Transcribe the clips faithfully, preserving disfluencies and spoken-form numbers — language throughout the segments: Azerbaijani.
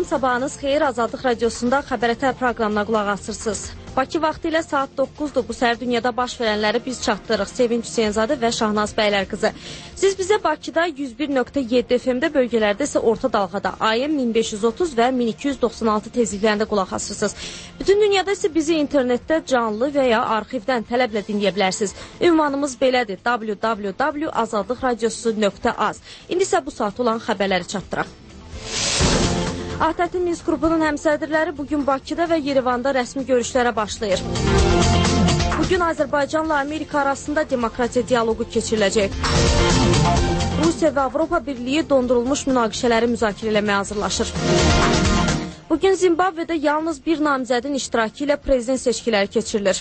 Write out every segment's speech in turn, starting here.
sabahınız xeyir. Azadlıq Radiosunda Xəbərətər proqramına qulaq asırsınız. Bakı vaxtı ilə saat doqquzdur. Bu səhər dünyada baş verənləri biz çatdırırıq. Sevinç Hüseynzadə və Şahnaz Bəylər qızı. Siz bizə Bakıda yüz bir nöqtə yeddi F M-də, bölgələrdə isə orta dalğada A M min beş yüz otuz və min iki yüz doxsan altı tezliklərində qulaq asırsınız. Bütün dünyada isə bizi internetdə canlı və ya arxivdən tələblə dinləyə bilərsiniz. Ünvanımız belədir: w w w nöqtə azadlıq radiosu nöqtə az. İndi isə bu saat olan xəbərləri çatdıraq. A T T Minsk qrupunun həmsədrləri bugün Bakıda və Yerevanda rəsmi görüşlərə başlayır. Bugün Azərbaycanla Amerika arasında demokratiya dialoqu keçiriləcək. Rusiya və Avropa Birliyi dondurulmuş münaqişələri müzakirə eləməyə hazırlaşır. Bugün Zimbabvedə yalnız bir namizədin iştirakı ilə prezident seçkiləri keçirilir.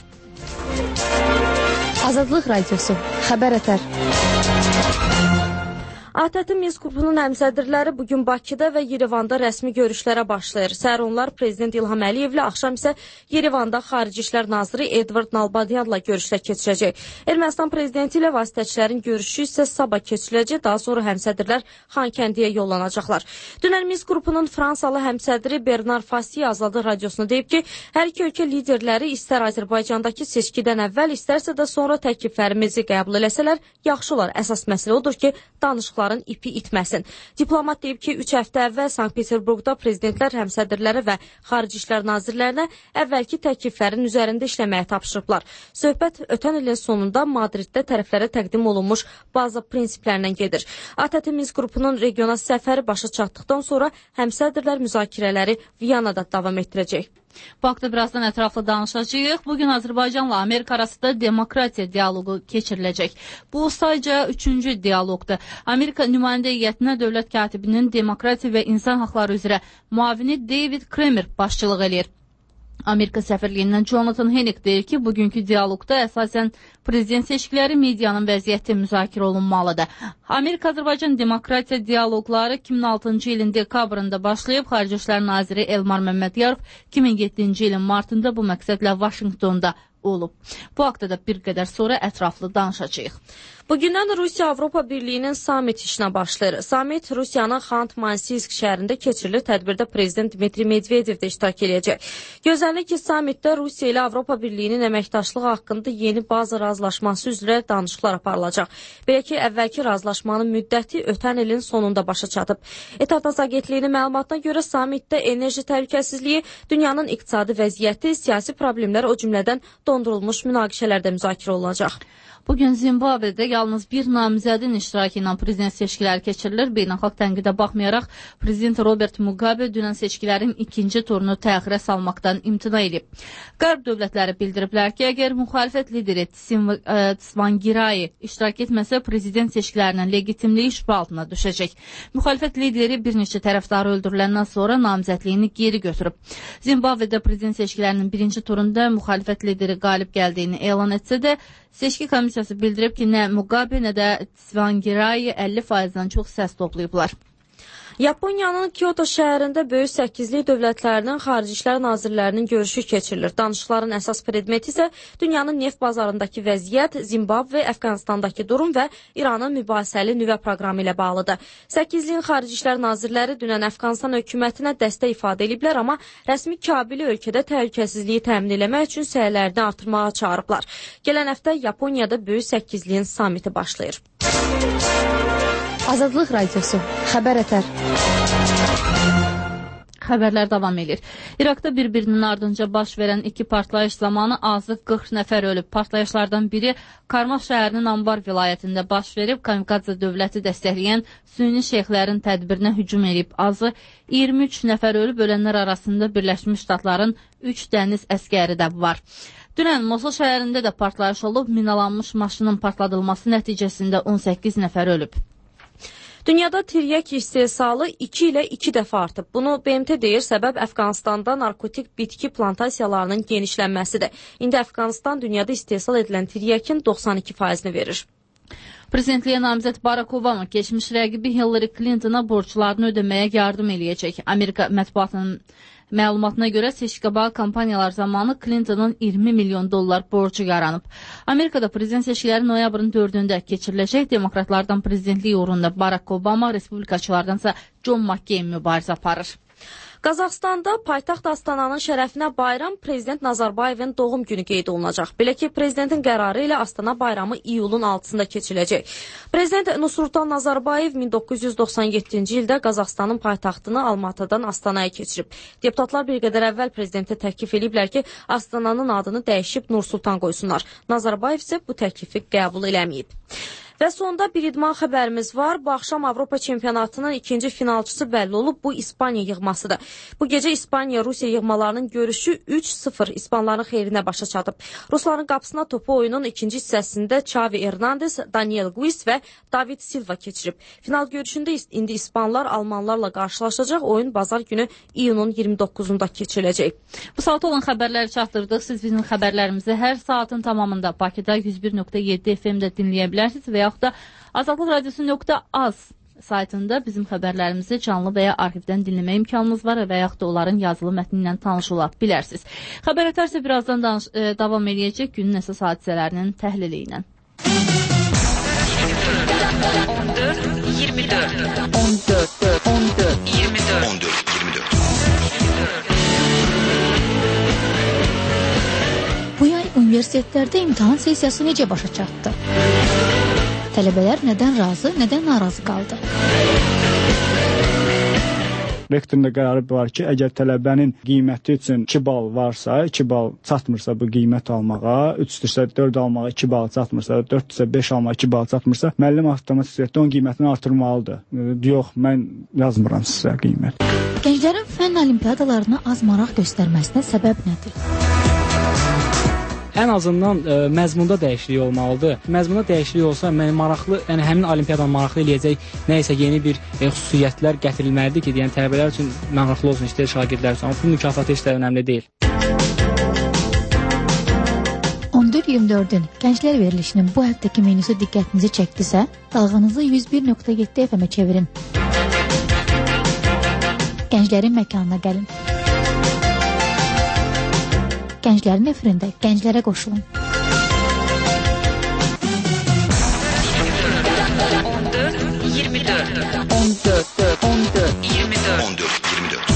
Azadlıq Radiosu, Xəbərətər. A T T Minsk qrupunun həmsədrləri bugün Bakıda və Yerevanda rəsmi görüşlərə başlayır. Səhər onlar Prezident İlham Əliyevlə, axşam isə Yerevanda Xarici İşlər Naziri Edvard Nalbadyanla görüşlər keçirəcək. Ermənistan prezidenti ilə vasitəçilərin görüşü isə sabah keçiriləcək. Daha sonra həmsədrlər Xankəndiyə yollanacaqlar. Dünən Minsk qrupunun Fransalı həmsədri Bernard Fasi Azadlıq Radiosuna deyib ki, hər iki ölkə liderləri istər Azərbaycandakı seçkidən əvvəl, istərsə də sonra təkliflərimizi qəbul eləsələr yaxşı olar. Əsas məsələ odur ki, danışıqlar ipi itməsin. Diplomat deyib ki, üç həftə əvvəl Sankt-Peterburqda prezidentlər həmsədrlərə və Xarici İşlər Nazirlərinə əvvəlki təkliflərin üzərində işləməyə tapşırıblar. Söhbət ötən ilin sonunda Madriddə tərəflərə təqdim olunmuş baza prinsiplərindən gedir. A T T Minsk qrupunun regional səfəri başa çatdıqdan sonra həmsədrlər müzakirələri Viyanada davam etdirəcək. Bu haqda birazdan ətraflı danışacağıq. Bugün Azərbaycanla Amerika arasında demokratiya dialoqu keçiriləcək. Bu sadəcə üçüncü dialoqdur. Amerika nümayəndə heyətinə dövlət katibinin demokratiya və insan haqları üzrə müavini David Kramer başçılıq eləyir. Amerika səfirliyindən Jonathan Hennick deyir ki, bugünkü dialoqda əsasən prezident seçkiləri, medianın vəziyyəti müzakirə olunmalıdır. Amerika-Azərbaycan demokratiya dialoqları iki min altıncı ilin dekabrında başlayıb, Xarici İşlər Naziri Elmar Məmmədiyarov iki min yeddinci ilin martında bu məqsədlə Vaşinqtonda olub. Bu haqda da bir qədər sonra ətraflı danışacağıq. Bugündən Rusiya Avropa Birliyinin samit işinə başlayır. Samit Rusiyanın Xant-Mansisk şəhərində keçirilir. Tədbirdə Prezident Dmitri Medvedev də iştirak edəcək. Gözlənilir ki, samitdə Rusiya ilə Avropa Birliyinin əməkdaşlığı haqqında yeni baza razılaşması üzrə danışıqlar aparılacaq. Belə ki, əvvəlki razılaşmanın müddəti ötən ilin sonunda başa çatıb. Etataz Agentliyinin məlumatına görə samitdə enerji təhlükəsizliyi, dünyanın iqtisadi vəziyyəti, siyasi problemlər, o cümlədən dondurulmuş münaqişələrdə müzakirə olunacaq. Bugün Zimbabvedə yalnız bir namizədin iştirakı ilə prezident seçkiləri keçirilir. Beynəlxalq tənqidə baxmayaraq, Prezident Robert Mugabe dünən seçkilərin ikinci turunu təxirə salmaqdan imtina edib. Qərb dövlətləri bildiriblər ki, əgər müxalifət lideri Tsvangirai iştirak etməsə, prezident seçkilərinin legitimliyi şübhə altına düşəcək. Müxalifət lideri bir neçə tərəfdarı öldürüləndən sonra namizədliyini geri götürüb. Zimbabvedə prezident seçkilərinin birinci turunda müxalifət lideri qalib gəldiyini elan etsə də, seçki komissiyası bildirib ki, nə Mugabe, nə də Tsvangirai əlli faizdən çox səs toplayıblar. Yaponiyanın Kyoto şəhərində böyük səkizlik dövlətlərinin Xarici İşlər Nazirlərinin görüşü keçirilir. Danışıqların əsas predmeti isə dünyanın neft bazarındakı vəziyyət, Zimbabve, Əfqanistandakı durum və İranın mübahisəli nüvə proqramı ilə bağlıdır. Səkizliyin Xarici İşlər Nazirləri dünən Əfqanistan hökumətinə dəstək ifadə ediblər, amma rəsmi Kabili ölkədə təhlükəsizliyi təmin eləmək üçün səylərini artırmağa çağırıblar. Gələn həftə Yaponiyada böyük səkizliyin samiti başlayır. Azadlıq Radiosu, Xəbərətər. Xəbərlər davam edir. İraqda bir-birinin ardınca baş verən iki partlayış zamanı azı qırx nəfər ölüb. Partlayışlardan biri Karmax şəhərinin Anbar vilayətində baş verib. Kamikadze dövləti dəstəkləyən süni şeyxlərin tədbirinə hücum edib. Azı iyirmi üç nəfər ölüb, ölənlər arasında Birləşmiş Ştatların üç dəniz əskəri də var. Dünən Mosul şəhərində də partlayış olub. Minalanmış maşının partladılması nəticəsində on səkkiz nəfər ölüb. Dünyada tiryək istehsalı iki ilə iki dəfə artıb. Bunu B M T deyir, səbəb Əfqanistanda narkotik bitki plantasiyalarının genişlənməsidir. İndi Əfqanistan dünyada istehsal edilən tiryəkin doxsan iki faizini verir. Prezidentliyə namizəd Barack Obama keçmiş rəqibi Hillary Clintona borclarını ödəməyə yardım eləyəcək. Amerika mətbuatının məlumatına görə seçki-qabağı kampaniyalar zamanı Clinton'ın iyirmi milyon dollar borcu yaranıb. Amerikada prezident seçkiləri noyabrın dördündə keçiriləcək. Demokratlardan prezidentlik uğrunda Barack Obama, respublikaçılardansa John McCain mübarizə aparır. Qazaxstanda paytaxt Astananın şərəfinə bayram Prezident Nazarbayevin doğum günü qeyd olunacaq. Belə ki, Prezidentin qərarı ilə Astana bayramı iyulun altısında keçiriləcək. Prezident Nursultan Nazarbayev min doqquz yüz doxsan yeddinci ildə Qazaxstanın paytaxtını Almatıdan Astanaya keçirib. Deputatlar bir qədər əvvəl prezidentə təklif ediblər ki, Astananın adını dəyişib Nursultan qoysunlar. Nazarbayev isə bu təklifi qəbul eləməyib. Və sonda bir idman xəbərimiz var. Bu axşam Avropa çempionatının ikinci finalçısı bəlli olub. Bu İspaniya yığmasıdır. Bu gecə İspaniya-Rusiya yığmalarının görüşü üç sıfır İspanların xeyrinə başa çatıb. Rusların qapısına topu oyunun ikinci hissəsində Xavi Hernandez, Daniel Guiz və David Silva keçirib. Final görüşündə indi İspanlar Almanlarla qarşılaşacaq. Oyun bazar günü iyunun iyirmi doqquzunda keçiriləcək. Bu saat olan xəbərləri çatdırdıq. Siz bizim xəbərlərimizi hər saatın tamamında Bakıda yüz bir nöqtə yeddi F M-də dinləyə bilərsiniz və yaxud da azadlıq radiosu nöqtə az saytında bizim xəbərlərimizi canlı və ya arxivdən dinləmə imkanınız var və yaxud da onların yazılı mətni ilə tanış ola bilərsiniz. Xəbər ötərsə birazdan danış, e, davam edəcək günün əsas hadisələrinin təhlili ilə. on dörd iyirmi dörd on dörd on dörd iyirmi dörd on dörd iyirmi dörd Bu yay universitetlərdə imtahan sessiyası necə başa çatdı? Tələbələr nədən razı, nədən narazı qaldı? Rektorun da qərarı var ki, əgər tələbənin qiyməti üçün iki bal varsa, iki bal çatmırsa bu qiymət almağa, üçdürsə dörd almağa iki bal çatmırsa, dörddürsə beş almağa iki bal çatmırsa, müəllim avtomatik surətdə onun qiymətini artırmalıdır. Yox, mən yazmıram sizə qiymət. Gənclərin fənn olimpiadalarına az maraq göstərməsinə səbəb nədir? Ən azından ə, məzmunda dəyişiklik olmalıdır. Məzmunda dəyişiklik olsa, mən maraqlı, yəni həmin olimpiyadanı maraqlı eləyəcək nə isə yeni bir e, xüsusiyyətlər gətirilməlidir ki, yəni tələbələr üçün maraqlı olsun, istəyir şagirdlər üçün. Amma bu mükafatı heç də önəmli deyil. on dörd iyirmi dördün gənclər verilişinin bu həftəki menüsü diqqətinizi çəkdisə, dalğanızı yüz bir nöqtə yeddi F M-ə çevirin. Gənclərin məkanına gəlin. Gənclərin efirində gənclərə qoşulun. on dörd iyirmi dörd on dörd on dörd iyirmi dörd on dörd iyirmi dörd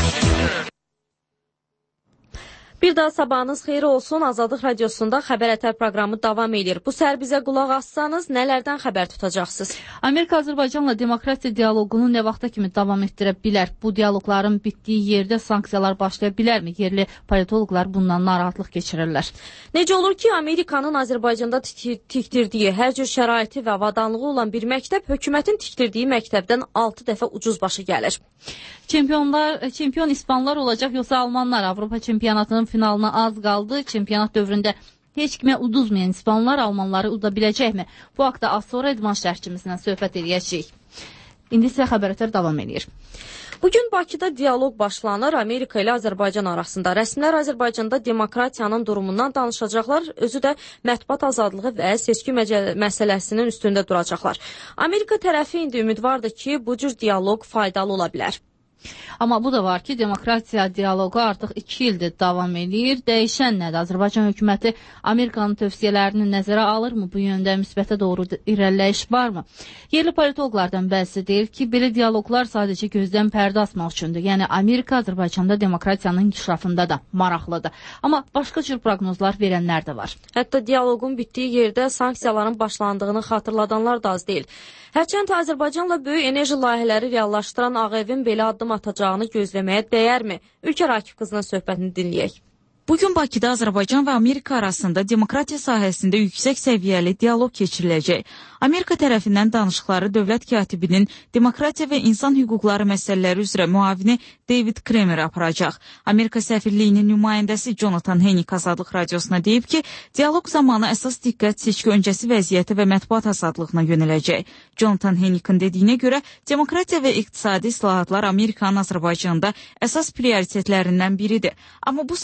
Bir daha sabahınız xeyir olsun. Azadlıq Radiosunda Xəbər Ətər proqramı davam edir. Bu səhər bizə qulaq assanız nələrdən xəbər tutacaqsınız? Amerika Azərbaycanla demokratiya dialoqunu nə vaxta kimi davam etdirə bilər? Bu dialoqların bitdiyi yerdə sanksiyalar başlaya bilərmi? Yerli politoloqlar bundan narahatlıq keçirirlər. Necə olur ki, Amerikanın Azərbaycanda tikdirdiyi hər cür şəraiti və avadanlığı olan bir məktəb hökumətin tikdirdiyi məktəbdən altı dəfə ucuz başa gəlir. Çempionlar, çempion İspanlar olacaq yoxsa Almanlar? Avropa çempionatının finalına az qaldı. Çempionat dövründə heç kimə uduzmayan İspanlar Almanları uda biləcəkmi? Bu haqda az sonra idman şərhçimizlə söhbət edəcəyik. İndi isə xəbərlər davam edir. Bugün Bakıda dialoq başlanır Amerika ilə Azərbaycan arasında. Rəsmilər Azərbaycanda demokratiyanın durumundan danışacaqlar, özü də mətbuat azadlığı və seçki məsələsinin üstündə duracaqlar. Amerika tərəfi indi ümidvardır ki, bu cür dialoq faydalı ola bilər. Amma bu da var ki, demokratiya dialoqu artıq iki ildir davam edir. Dəyişən nədir? Azərbaycan hökuməti Amerikanın tövsiyələrini nəzərə alırmı? Bu yöndə müsbətə doğru irəliləyiş varmı? Yerli politoloqlardan bəzi deyir ki, belə dialoqlar sadəcə gözdən pərdə asmaq üçündür. Yəni Amerika Azərbaycanda demokratiyanın inkişafında da maraqlıdır. Amma başqa cür proqnozlar verənlər də var. Hətta dialoqun bitdiyi yerdə sanksiyaların başlandığını xatırladanlar da az deyil. Hərçənd Azərbaycanla böyük enerji layihələri reallaşdıran Ağ Evin belə addım atacağını gözləməyə dəyərmi? Ülkə Rakif qızının söhbətini dinləyək. Bugün Bakıda Azərbaycan və Amerika arasında demokratiya sahəsində yüksək səviyyəli dialoq keçiriləcək. Amerika tərəfindən danışıqları dövlət katibinin demokratiya və insan hüquqları məsələləri üzrə müavini David Kramer aparacaq. Amerika səfirliyinin nümayəndəsi Jonathan Hennick Azadlıq Radiosuna deyib ki, dialoq zamanı əsas diqqət seçki öncəsi vəziyyəti və mətbuat azadlığına yönələcək. Jonathan Hennick'in dediyinə görə demokratiya və iqtisadi islahatlar Amerikanın Azərbaycanda əsas prioritetlərindən biridir. Amma bu sahədə müəyyən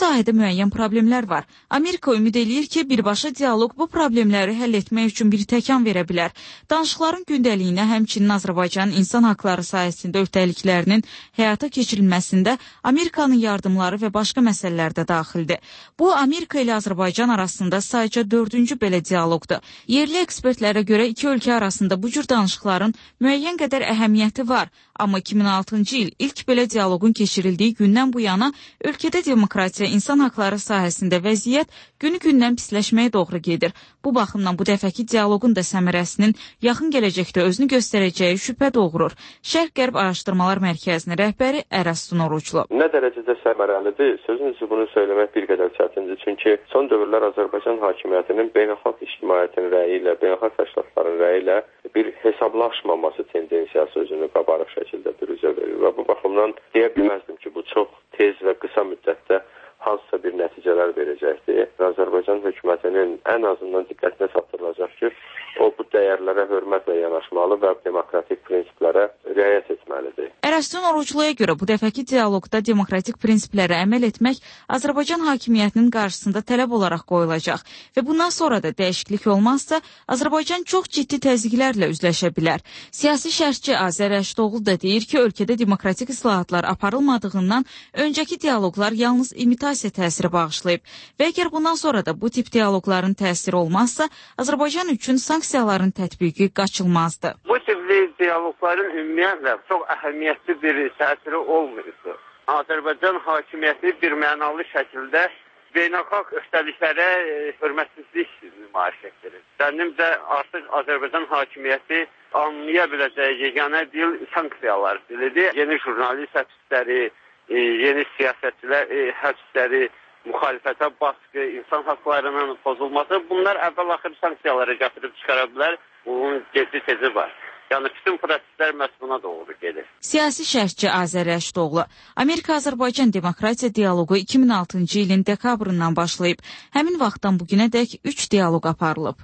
müəyyən problemlər var. Amerika ümid eləyir ki, birbaşa dialoq bu problemləri həll etmək üçün bir təkan verə bilər. Danışıqların gündəliyinə həmçinin Azərbaycanın insan haqları sahəsində öhdəliklərinin həyata keçirilməsində Amerikanın yardımları və başqa məsələlər də daxildir. Bu, Amerika ilə Azərbaycan arasında sadəcə dördüncü belə dialoqdur. Yerli ekspertlərə görə iki ölkə arasında bu cür danışıqların müəyyən qədər əhəmiyyəti var. Amma iki min altıncı il ilk belə dialoqun keçirildiyi gündən bu yana ölkədə demokratiya, insan haqları sahəsində vəziyyət günü-gündən pisləşməyə doğru gedir. Bu baxımdan bu dəfəki dialoqun da səmərəsinin yaxın gələcəkdə özünü göstərəcəyi şübhə doğurur. Şərq-Qərb Araşdırmalar Mərkəzinin rəhbəri Ərəstun Oruclu. Nə dərəcədə səmərəlidir? Sözünüzü bunu söyləmək bir qədər çətindir. Çünki son dövrlər Azərbaycan hakimiyyətinin beynəlxalq ictimaiyyətin rəyi ilə, beynəlxalq təşkilatların rəyi ilə bir hesablaşmaması tendensiyası özünü qabarıq şəkildə büruzə verir və bu baxımdan deyə bilməzdim ki, bu çox tez və qısa müddətdə hansısa bir nəticələr verəcəkdir. Azərbaycan hökumətinin ən azından diqqətinə çatdırılacaq ki, o bu dəyərlərə hörmətlə yanaşmalı və demokratik prinsiplərə riayət etməlidir. Ərəstun Orucluya görə bu dəfəki dialoqda demokratik prinsiplərə əməl etmək Azərbaycan hakimiyyətinin qarşısında tələb olaraq qoyulacaq və bundan sonra da dəyişiklik olmazsa, Azərbaycan çox ciddi təzyiqlərlə üzləşə bilər. Siyasi şərhçi Azər Rəşidoğlu da deyir ki, ölkədə demokratik islahatlar aparılmadığından öncəki dialoqlar yalnız imitasiya təsiri bağışlayıb və əgər bundan sonra da bu tip dialoqların təsiri olmazsa, Azərbaycan üçün sanksiyaların tətbiqi qaçılmazdır. Bu tipli diyaloqların ümumiyyətlə çox əhəmiyyətli bir təsiri olmayıbdır. Azərbaycan hakimiyyəti bir mənalı şəkildə beynəlxalq öhdəliklərə hörmətsizlik nümayiş etdirir. Zənnimcə artıq Azərbaycan hakimiyyəti anlaya biləcəyi yeganə dil sanksiyalar dilidir. Yeni jurnalist həbsləri, yeni siyasətçilər həbsləri, müxalifətə baskı, insan haqlarının pozulması, bunlar əvvəl-axır sanksiyalara gətirib çıxara bilər. Bunun gezi tezi var. Yəni, bütün proseslər məhz buna doğru gedir. Siyasi şərhçi Azər Rəşidoğlu, Amerika-Azərbaycan demokratiya dialoqu iki min altıncı ilin dekabrından başlayıb. Həmin vaxtdan bugünədək üç dialoq aparılıb.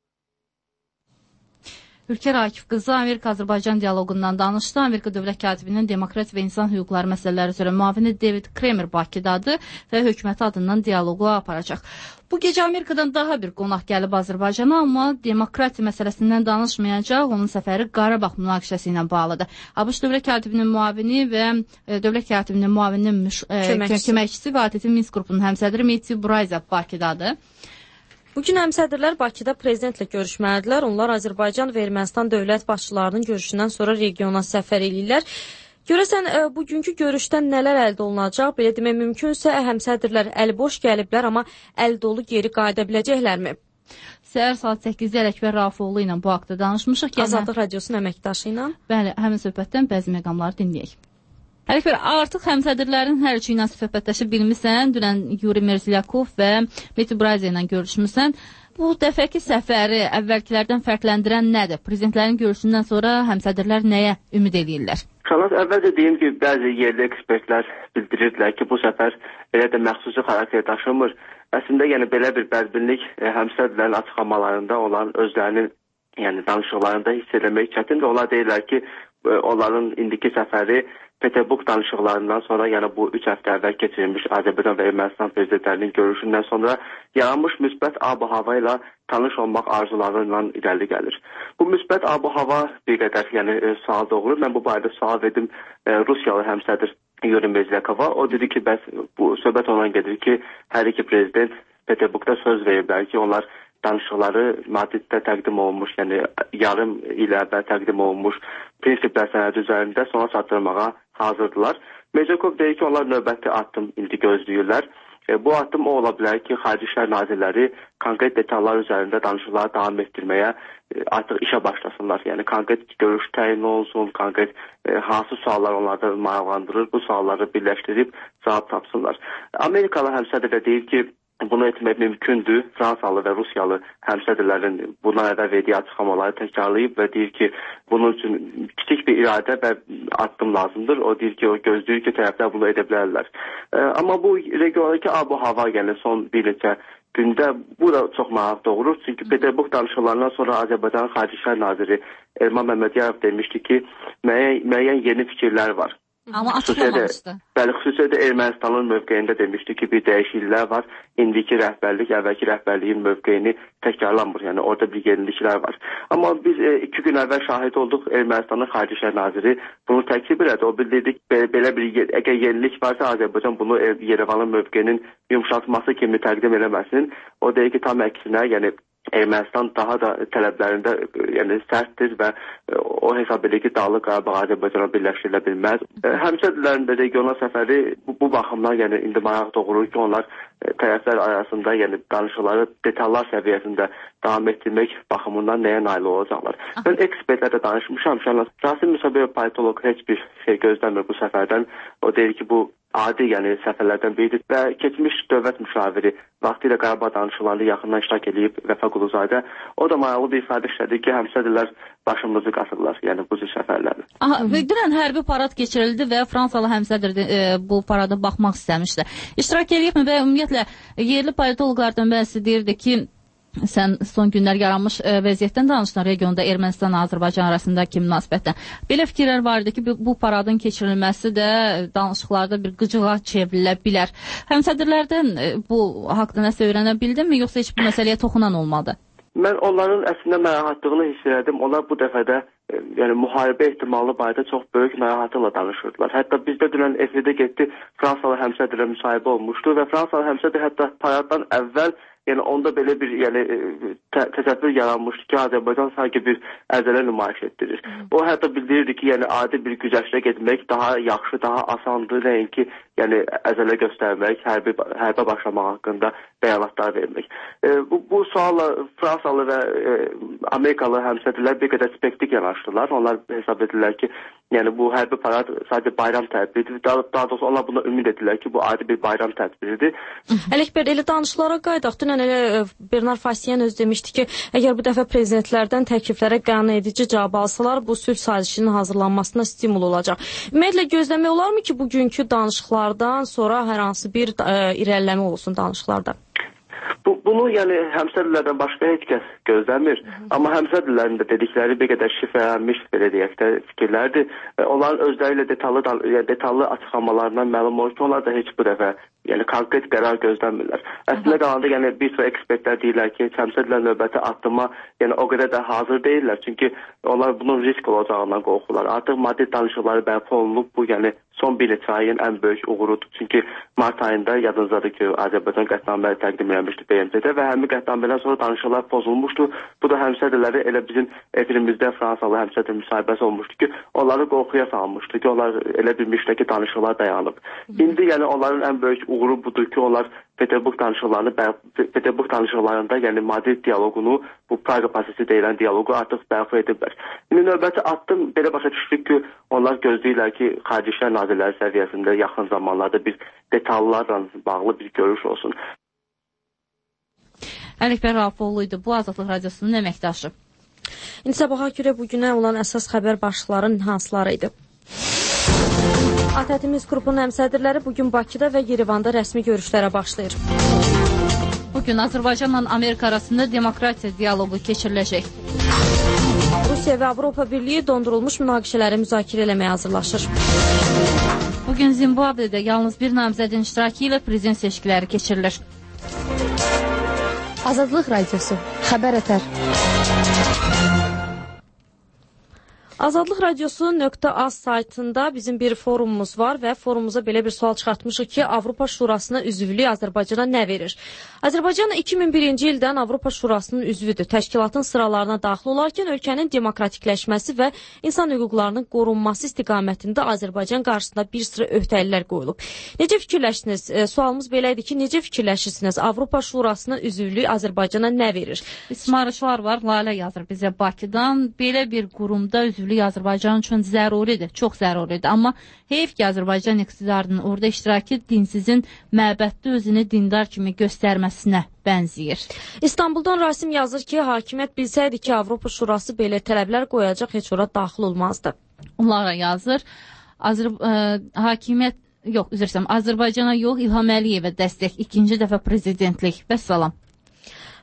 Ülker Akif qızı Amerika-Azərbaycan dialoqundan danışdı. Amerika Dövlət Katibinin Demokrat və İnsan Hüquqları məsələləri üzrə müavini David Kramer Bakıdadır və hökuməti adından dialoqu aparacaq. Bu gecə Amerikadan daha bir qonaq gəlib Azərbaycana, amma demokratiya məsələsindən danışmayacaq. Onun səfəri Qarabağ münaqişəsi ilə bağlıdır. ABŞ Dövlət Katibinin müavini və e, Dövlət Katibinin müavininin e, köməkçisi. köməkçisi və A T T Minsk qrupunun həmsədri Meti Burayza Bakıdadır. Bugün həmsədrlər Bakıda prezidentlə görüşməlidirlər. Onlar Azərbaycan və Ermənistan dövlət başçılarının görüşündən sonra regiona səfər edirlər. Görəsən, e, bugünkü görüşdən nələr əldə olunacaq? Belə demək mümkünsə, həmsədrlər əli boş gəliblər, amma əli dolu geri qayıda biləcəklərmi? Səhər saat səkkizdə Ələkbər Rafiqoğlu ilə bu haqda danışmışıq. Azadlıq Radiosunun əməkdaşı ilə. Bəli, həmin söhbətdən bəzi məqamları dinləyək. Ələkbər, artıq həmsədrlərin hər üçü ilə söhbətləşib bilmirsən. Dünən Yuri Merzilyakov və Meti Burayza ilə görüşmüsən. Bu dəfəki səfəri əvvəlkilərdən fərqləndirən nədir? Prezidentlərin görüşündən sonra həmsədrlər nəyə ümid edirlər? Xanat, əvvəlcə deyim ki, bəzi yerli ekspertlər bildirirdilər ki, bu səfər belə də məxsusi xarakter daşımır. Əslində, yəni belə bir bədbinlik həmsədrlərin açıqlamalarında olan özlərinin yəni danışıqlarında hiss eləmək çətindir. Onlar deyirlər ki, onların indiki səfəri Peterburq danışıqlarından sonra, yəni bu üç həftə əvvəl keçirilmiş Azərbaycan və Ermənistan prezidentlərinin görüşündən sonra yaranmış müsbət ab-hava ilə tanış olmaq arzuları ilə irəli gəlir. Bu müsbət ab-hava bir qədər yəni, sual doğulur. Mən bu barədə sual verdim e, Rusiyalı həmsədr Yuri Merzilyakova. O dedi ki, bəs bu söhbət ondan gedir ki, hər iki prezident Peterburqda söz veriblər ki, onlar danışıqları Madriddə təqdim olunmuş, yəni yarım il əvvəl təqdim olunmuş prinsiplər sənədi üzərində sona çatdırmağa hazırdılar. Merzilyakov deyir ki, onlar növbəti addım indi gözləyirlər. E, bu addım o ola bilər ki, Xarici İşlər Nazirləri konkret detallar üzərində danışıqları davam etdirməyə e, artıq işə başlasınlar. Yəni konkret görüş təyin olsun, konkret e, hansı suallar onlarda maraqlandırır, bu sualları birləşdirib cavab tapsınlar. Amerikalı həmsədr də deyir ki, bunu etmək mümkündür. Fransalı və Rusiyalı həmsədrlərin bundan əvvəl verdiyi açıqlamaları təkrarlayıb və deyir ki, bunun üçün kiçik bir iradə və addım lazımdır. O deyir ki, o gözləyir ki, tərəflər bunu edə bilərlər. E, amma bu regiondakı ab-hava, yəni son bir neçə gündə bu da çox maraq doğurur. Çünki Peterburq danışıqlarından sonra Azərbaycanın Xarici İşlər Naziri Erman Məmmədiyarov demişdi ki, müəyyən, müəyyən yeni fikirlər var. Amma açıqlamamışdı. Bəli, xüsusilə də Ermənistanın mövqeyində demişdi ki, bir dəyişikliklər var. İndiki rəhbərlik, əvvəlki rəhbərliyin mövqeyini təkrarlanmır. Yəni orada bir yeniliklər var. Amma biz e, iki gün əvvəl şahid olduq, Ermənistanın Xarici İşlər Naziri bunu təklif elədi. O bildirdi ki, belə bir əgər yenilik varsa Azərbaycan bunu Yerevanın mövqeyinin yumuşatması kimi təqdim eləməsin. O deyir ki, tam əksinə, yəni Ermənistan daha da tələblərində yəni sərtdir və o hesab edir ki, Dağlıq Qarabağ Azərbaycana birləşdirilə bilməz. Həmsədrlərin də regional səfəri bu, bu baxımdan yəni indi maraq doğurur ki, onlar tərəflər arasında yəni danışıqları detallar səviyyəsində davam etdirmək baxımından nəyə nail olacaqlar. Mən ekspertlərlə danışmışam. Rasim Müsabir politoloq heç bir şey gözləmir bu səfərdən. O deyir ki, bu adi yəni səfərlərdən biridir və keçmiş dövlət müşaviri vaxtilə Qarabağ danışıqlarında yaxından iştirak edib Vəfa Quluzadə. O da maraqlı bir ifadə işlədi ki, həmsədrlər başımızı qasırlar, yəni bu cür səfərlərdə. Dünən hərbi parad keçirildi və Fransalı həmsədr e, bu parada baxmaq istəmişdi. İştirak edibmi və ümumiyyətlə yerli politoloqlardan birisi deyirdi ki, sən son günlər yaranmış e, vəziyyətdən danışdın regionda Ermənistan və Azərbaycan arasındakı münasibətdən. Belə fikirlər var idi ki, bu paradın keçirilməsi də danışıqlarda bir qıcığa çevrilə bilər. Həmsədrlərdən e, bu haqda nəsə öyrənə bildinmi, yoxsa heç bu məsələyə toxunan olmadı? Mən onların əslində narahatlığını hiss elədim. Onlar bu dəfədə e, yəni müharibə ehtimalı barədə çox böyük narahatlıqla danışırdılar. Hətta bizdə dünən efirdə getdi, Fransalı həmsədrlə müsahibə olmuşdu və Fransalı həmsədr hətta paraddan əvvəl yəni onda belə bir yəni tə təsəvvür yaranmışdı ki, Azərbaycan sanki bir əzələ nümayiş etdirir. O hətta bildirirdi ki, yəni adi bir güzəştə getmək daha yaxşı, daha asandır, nəinki yəni əzələ göstərmək, hərbi hərbə başlamaq haqqında bəyanatlar vermək. E, bu, bu sualla Fransalı və e, Amerikalı həmsədrlər bir qədər spektik yanaşdılar. Onlar hesab edirlər ki, yəni bu hərbi parad sadəcə bayram tədbiridir. Daha, daha doğrusu onlar buna ümid edirlər ki, bu adi bir bayram tədbiridir. Ələkbər, elə danışıqlara qaydaq. Dünən elə Bernard Fasyan öz demişdi ki, əgər bu dəfə prezidentlərdən təkliflərə qəna edici cavab alsalar, bu sülh sazişinin hazırlanmasına stimul olacaq. Ümumiyyətlə gözləmək olarmı ki, bugünkü danışıqlardan sonra hər hansı bir ə, irəliləmə olsun danışıqlarda? Bu, bunu yəni həmsədrlərdən başqa heç kəs gözləmir. Hı -hı. Amma həmsədrlərin də dedikləri bir qədər şifrələnmiş belə deyək də fikirlərdir. E, onların özləri ilə detallı, yəni, detallı açıqlamalarından məlum olur ki, onlar da heç bu dəfə yəni konkret qərar gözləmirlər. Əslində qalanda yəni bir sıra ekspertlər deyirlər ki, həmsədrlər növbəti addıma yəni o qədər də hazır deyirlər. Çünki onlar bunun risk olacağından qorxurlar. Artıq maddi danışıqları bərpa olunub, bu yəni son bir neçə ayın ən böyük uğurudur. Çünki mart ayında yadınızdadır ki, Azərbaycan qətnamələri təqdim edilmişdi B M T-də və həmin qətnamədən sonra danışıqlar pozulmuşdu. Bu da həmsədrləri elə bizim efirimizdə Fransalı həmsədr müsahibəsi olmuşdu ki, onları qorxuya salmışdı ki, onlar elə bilmişlər ki, danışıqlar dayanıb. İndi yəni onların ən böyük uğuru budur ki, onlar Peterburq danışıqlarını Peterburq danışıqlarında yəni maddi dialoqunu, bu Praga prosesi deyilən dialoqu artıq bərpa ediblər. İndi növbəti addım belə başa düşdük ki, onlar gözləyirlər ki, Xarici İşlər Nazirləri səviyyəsində yaxın zamanlarda bir detallarla bağlı bir görüş olsun. Ələkbər Rafoğlu idi bu Azadlıq Radiosunun əməkdaşı. İndi sabaha görə bugünə olan əsas xəbər başlıqların hansıları idi? ATƏT-imiz qrupunun həmsədrləri bugün Bakıda və Yerevanda rəsmi görüşlərə başlayır. Bugün Azərbaycanla Amerika arasında demokratiya dialoqu keçiriləcək. Rusiya və Avropa Birliyi dondurulmuş münaqişələri müzakirə eləməyə hazırlaşır. Bugün Zimbabvedə yalnız bir namizədin iştirakı ilə prezident seçkiləri keçirilir. Azadlıq Radiosu, xəbər ətər. Azadlıq Radiosu nöqtə az saytında bizim bir forumumuz var və forumumuza belə bir sual çıxartmışıq ki, Avropa Şurasına üzvlük Azərbaycana nə verir? Azərbaycan iki min birinci ildən Avropa Şurasının üzvüdür. Təşkilatın sıralarına daxil olarkən ölkənin demokratikləşməsi və insan hüquqlarının qorunması istiqamətində Azərbaycan qarşısında bir sıra öhdəliklər qoyulub. Necə fikirləşdiniz? E, sualımız belə idi ki, necə fikirləşirsiniz? Avropa Şurasına üzvlük Azərbaycana nə verir? İsmarışlar var, Lalə yazır bizə Bakıdan. Belə bir qurumda üzvlük Azərbaycan üçün zəruridir, çox zəruridir. Amma heyf ki, Azərbaycan iqtidarının orada iştirakı dinsizin məbəddə özünü dindar kimi göstərməsinə bənzəyir. İstanbuldan Rasim yazır ki, hakimiyyət bilsəydi ki, Avropa Şurası belə tələblər qoyacaq, heç ora daxil olmazdı. Onlara yazır. Azər ə, hakimiyyət, yox, üzr istəyirəm, Azərbaycana yox, İlham Əliyevə dəstək, ikinci dəfə prezidentlik. Vəssalam.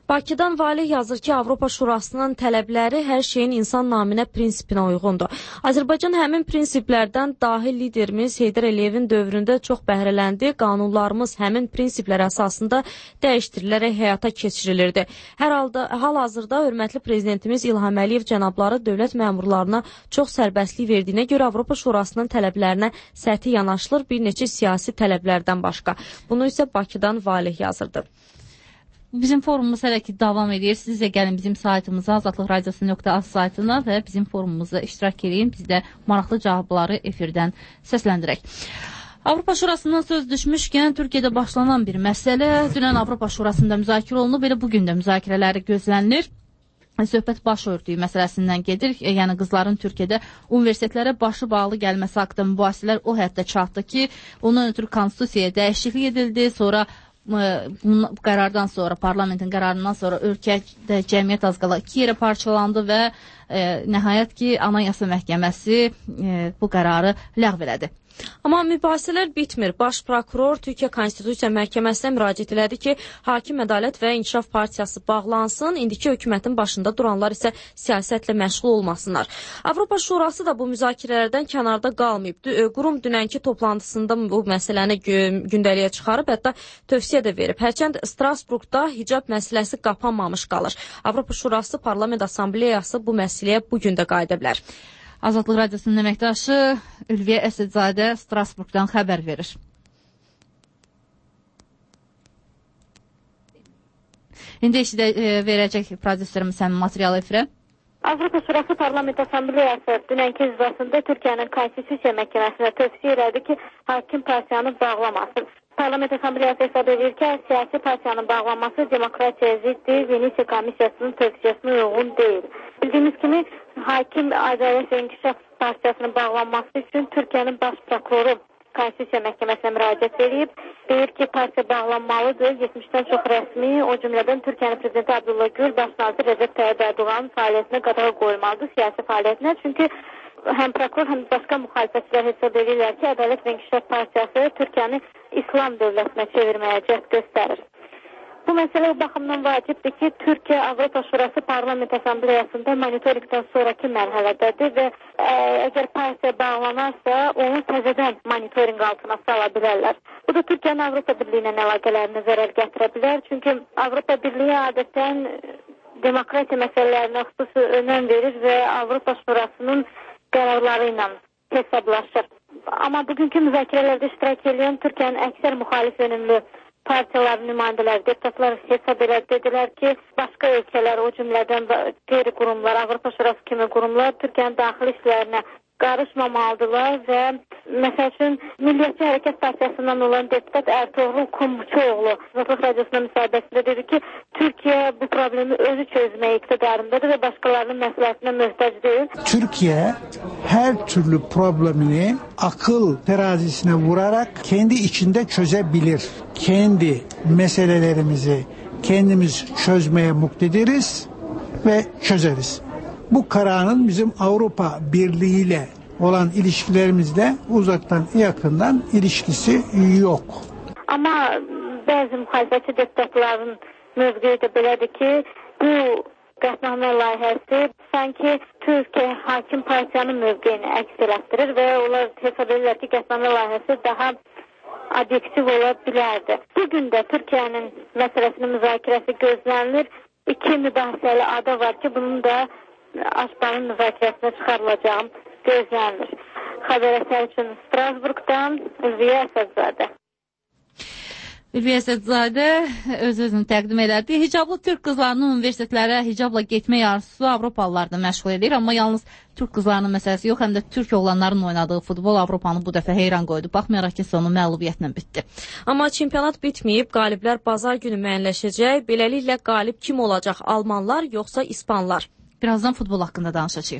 Bakıdan Valih yazır ki, Avropa Şurasının tələbləri hər şeyin insan naminə prinsipinə uyğundur. Azərbaycan həmin prinsiplərdən dahi liderimiz Heydər Əliyevin dövründə çox bəhrələndi. Qanunlarımız həmin prinsiplər əsasında dəyişdirilərək həyata keçirilirdi. Hər halda, hal-hazırda hörmətli prezidentimiz İlham Əliyev cənabları dövlət məmurlarına çox sərbəstlik verdiyinə görə Avropa Şurasının tələblərinə səthi yanaşılır, bir neçə siyasi tələblərdən başqa. Bunu isə Bakıdan Valih yazırdı. Bizim forumumuz hələ ki davam edir. Siz də gəlin bizim saytımıza azadlıq radiosu nöqtə az saytına və bizim forumumuzda iştirak edin. Biz də maraqlı cavabları efirdən səsləndirək. Avropa Şurasından söz düşmüşkən Türkiyədə başlanan bir məsələ dünən Avropa Şurasında müzakirə olunub, elə bugün də müzakirələri gözlənilir. Söhbət baş örtüyü məsələsindən gedir. Yəni qızların Türkiyədə universitetlərə başı bağlı gəlməsi haqqında mübahisələr o həddə çatdı ki, onun ötürü konstitusiyaya dəyişiklik edildi. Sonra bu qərardan sonra, parlamentin qərarından sonra ölkədə cəmiyyət az qala iki yerə parçalandı və e, nəhayət ki, Anayasa Məhkəməsi e, bu qərarı ləğv elədi. Amma mübahisələr bitmir. Baş prokuror Türkiyə Konstitusiya Məhkəməsinə müraciət elədi ki, Hakim Ədalət və İnkişaf Partiyası bağlansın, indiki hökumətin başında duranlar isə siyasətlə məşğul olmasınlar. Avropa Şurası da bu müzakirələrdən kənarda qalmayıb. Qurum dünənki toplantısında bu məsələni gündəliyə çıxarıb, hətta tövsiyə də verib. Hərçənd Strasburqda hicab məsələsi qapanmamış qalır. Avropa Şurası Parlament Assambleyası bu məsələyə bugün də qayıda bilər. Azadlıq Radiosunun əməkdaşı Ülviyə Əsədzadə Strasburqdan xəbər verir. İndi eşidə e, verəcək prodüserimiz həmin material efirə. Avropa Şurası Parlament Assambleyası dünənki iclasında Türkiyənin Konstitusiya Məhkəməsinə tövsiyə elədi ki, hakim partiyanı bağlamasın. Parlament Assambleyası hesab edir ki, siyasi partiyanın bağlanması demokratiyaya ziddir, Venesiya Komissiyasının tövsiyəsinə uyğun deyil. Bildiyimiz kimi, Hakim Ədalət və İnkişaf Partiyasının bağlanması üçün Türkiyənin baş prokuroru Konstitusiya Məhkəməsinə müraciət edib. Deyir ki, partiya bağlanmalıdır. yetmişdən çox rəsmi, o cümlədən Türkiyənin prezidenti Abdullah Gül, baş nazir Recep Tayyip Erdoğan'ın fəaliyyətinə qadağa qoyulmalıdır, siyasi fəaliyyətinə. Çünki həm prokuror, həm başqa müxalifətçilər hesab edirlər ki, Ədalət və İnkişaf Partiyası Türkiyəni İslam dövlətinə çevirməyə cəhd göstərir. Bu məsələ o baxımdan vacibdir ki, Türkiyə Avropa Şurası Parlament Assambleyasında monitoringdən sonraki mərhələdədir və ə, əgər partiya bağlanarsa, onu təzədən monitoring altına sala bilərlər. Bu da Türkiyənin Avropa Birliyi ilə əlaqələrinə zərər gətirə bilər. Çünki Avropa Birliyi adətən demokratiya məsələlərinə xüsusi önəm verir və Avropa Şurasının qərarları ilə hesablaşır. Amma bugünkü müzakirələrdə iştirak edən Türkiyənin əksər müxalif yönümlü partiyaların nümayəndələri, deputatlar hesab edər, dedilər ki, başqa ölkələr, o cümlədən qeyri qurumlar, Avropa Şurası kimi qurumlar Türkiyənin daxili işlərinə qarışmamalıdırlar və məsəl üçün Milliyyətçi Hərəkət Partiyasından olan deputat Ertuğrul Kumçuoğlu Azadlıq Radiosuna müsahibəsində dedi ki, Türkiyə bu problemi özü çözməyə iqtidarındadır və başqalarının məsləhətinə möhtac deyil. Türkiyə hər türlü problemini akıl terazisine vurarak kendi içinde çözebilir. Kendi meselelerimizi kendimiz çözmeye muktediriz ve çözeriz. Bu kararın bizim Avrupa Birliği ile olan ilişkilerimizle uzaktan yakından ilişkisi yok. Ama bazı müxalifətçi deputatların mövqeyi də belədir ki, bu qətnamə layihəsi sanki Türkiyə hakim partiyanın mövqeyini əks elətdirir və onlar hesab edirlər ki, qətnamə layihəsi daha obyektiv ola bilərdi. Bugün də Türkiyənin məsələsinin müzakirəsi gözlənilir. İki mübahisəli ada var ki, bunun da Aşbanın müzakirəsinə çıxarılacağım gözlənilir. Xəbər əsər üçün Strasburqdan Ülviyə Əsədzadə. Ülviyə Əsədzadə öz-özünü təqdim elədi. Hicablı Türk qızlarının universitetlərə hicabla getmək arzusu Avropalılar da məşğul edir. Amma yalnız Türk qızlarının məsələsi yox, həm də Türk oğlanların oynadığı futbol Avropanı bu dəfə heyran qoydu. Baxmayaraq ki, sonu məğlubiyyətlə bitdi. Amma çempionat bitməyib, qaliblər bazar günü müəyyənləşəcək. Beləliklə qalib kim olacaq? Almanlar yoxsa İspanlar? Birazdan futbol haqqında danışacağıq.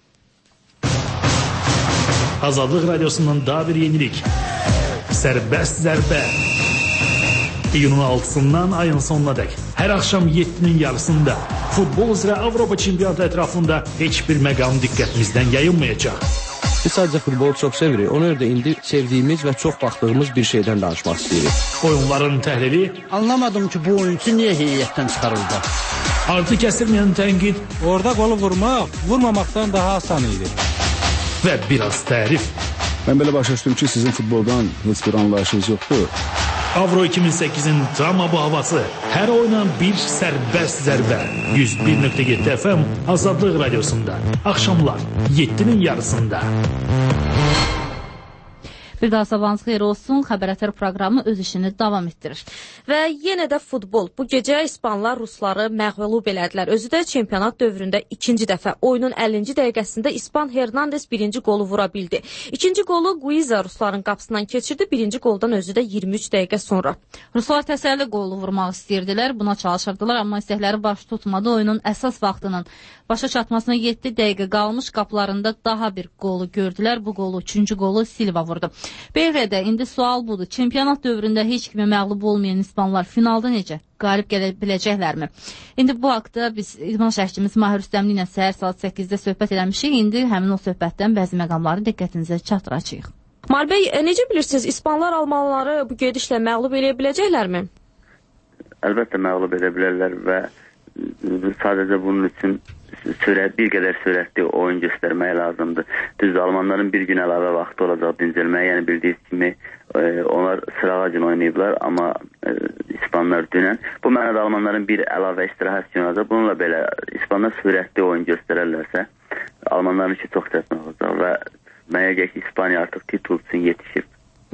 Azadlıq Radiosundan daha bir yenilik. Sərbəst zərbə. İyunun altısından ayın sonuna dək. Hər axşam yeddinin yarısında futbol üzrə Avropa çempionatı ətrafında heç bir məqam diqqətimizdən yayılmayacaq. Biz sadəcə futbolu çox sevirik. Ona görə də indi sevdiyimiz və çox baxdığımız bir şeydən danışmaq istəyirik. Oyunların təhlili. Anlamadım ki, bu oyuncu niyə heyətdən çıxarıldı? Artı kəsilməyən tənqid. Orada qolu vurmaq, vurmamaqdan daha asan idi. Və biraz tərif. Mən belə başa düşdüm ki, sizin futboldan heç bir anlayışınız yoxdur. Avro iki min səkkizin drama bu havası. Hər oynan bir sərbəst zərbə. yüz bir nöqtə yeddi F M Azadlıq Radiosunda. Axşamlar yeddinin yarısında. Bir daha sabahınız xeyir olsun. Xəbər proqramı öz işini davam etdirir. Və yenə də futbol. Bu gecə İspanlar Rusları məğlub elədilər. Özü də çempionat dövründə ikinci dəfə. Oyunun əllinci dəqiqəsində İspan Hernandez birinci qolu vura bildi. İkinci qolu Guiza Rusların qapısından keçirdi. Birinci qoldan özü də iyirmi üç dəqiqə sonra. Ruslar təsəlli qolu vurmaq istəyirdilər. Buna çalışırdılar, amma istəkləri baş tutmadı. Oyunun əsas vaxtının başa çatmasına yeddi dəqiqə qalmış, qapılarında daha bir qolu gördülər. Bu qolu, üçüncü qolu Silva vurdu. Belgrədə indi sual budur. Çempionat dövründə heç kimi məğlub olmayan İspanlar finalda necə? Qalib gələ biləcəklərmi? İndi bu haqda biz idman şərhçimiz Mahir Rüstəmli ilə səhər saat səkkizdə söhbət eləmişik. İndi həmin o söhbətdən bəzi məqamları diqqətinizə çatdıracağıq. Mahir bəy, necə bilirsiniz, İspanlar Almanları bu gedişlə məğlub eləyə biləcəklərmi? Əlbəttə məğlub edə bilərlər və sadəcə bunun üçün sürət, bir qədər sürətli oyun göstərmək lazımdır. Düzdür, Almanların bir gün əlavə vaxtı olacaq dincəlməyə. Yəni bildiyiniz kimi e, onlar sırağa gün oynayıblar, amma e, İspanlar dünən. Bu mənada Almanların bir əlavə istirahət günü olacaq. Bununla belə İspanlar sürətli oyun göstərərlərsə, Almanların işi çox çətin olacaq və mənə gəlir ki, İspaniya artıq titul üçün yetişib.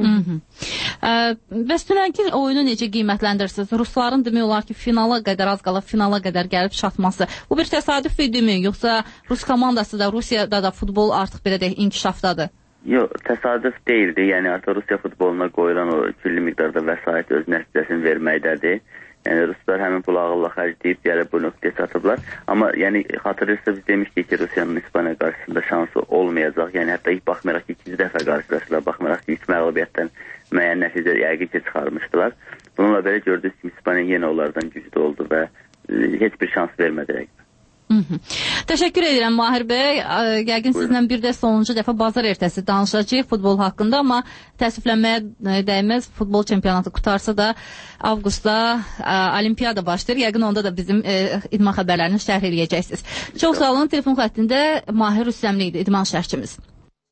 Bəs dünənki oyunu necə qiymətləndirirsiniz? Rusların demək olar ki, finala qədər, az qalıb finala qədər gəlib çatması. Bu bir təsadüf idimi, yoxsa Rus komandası da, Rusiyada da futbol artıq belə deyək, inkişafdadır? Yox, təsadüf deyildi. Yəni artıq Rusiya futboluna qoyulan o külli miqdarda vəsait öz nəticəsini verməkdədir. Yəni Ruslar həmin pulu ağılla xərcləyib gəlib bu nöqtəyə çatıblar. Amma yəni xatırlayırsa biz demişdik ki, Rusiyanın İspaniya qarşısında şansı olmayacaq. Yəni hətta ilk baxmayaraq ki, ikinci dəfə qarşılaşdılar, baxmayaraq ki, üç məğlubiyyətdən müəyyən nəticə yəqin ki, çıxarmışdılar. Bununla belə gördük ki, İspaniya yenə onlardan güclü oldu və heç bir şans vermədi rəqibə. Təşəkkür edirəm Mahir bəy. Yəqin sizlə bir də sonuncu dəfə bazar ertəsi danışacağıq futbol haqqında, amma təəssüflənməyə dəyməz, futbol çempionatı qutarsa da avqustda olimpiyada başlayır. Yəqin onda da bizim e, idman xəbərlərini şərh eləyəcəksiniz. Çox sağ olun. Telefon xəttində Mahir Rüstəmli idi, idman şərhçimiz.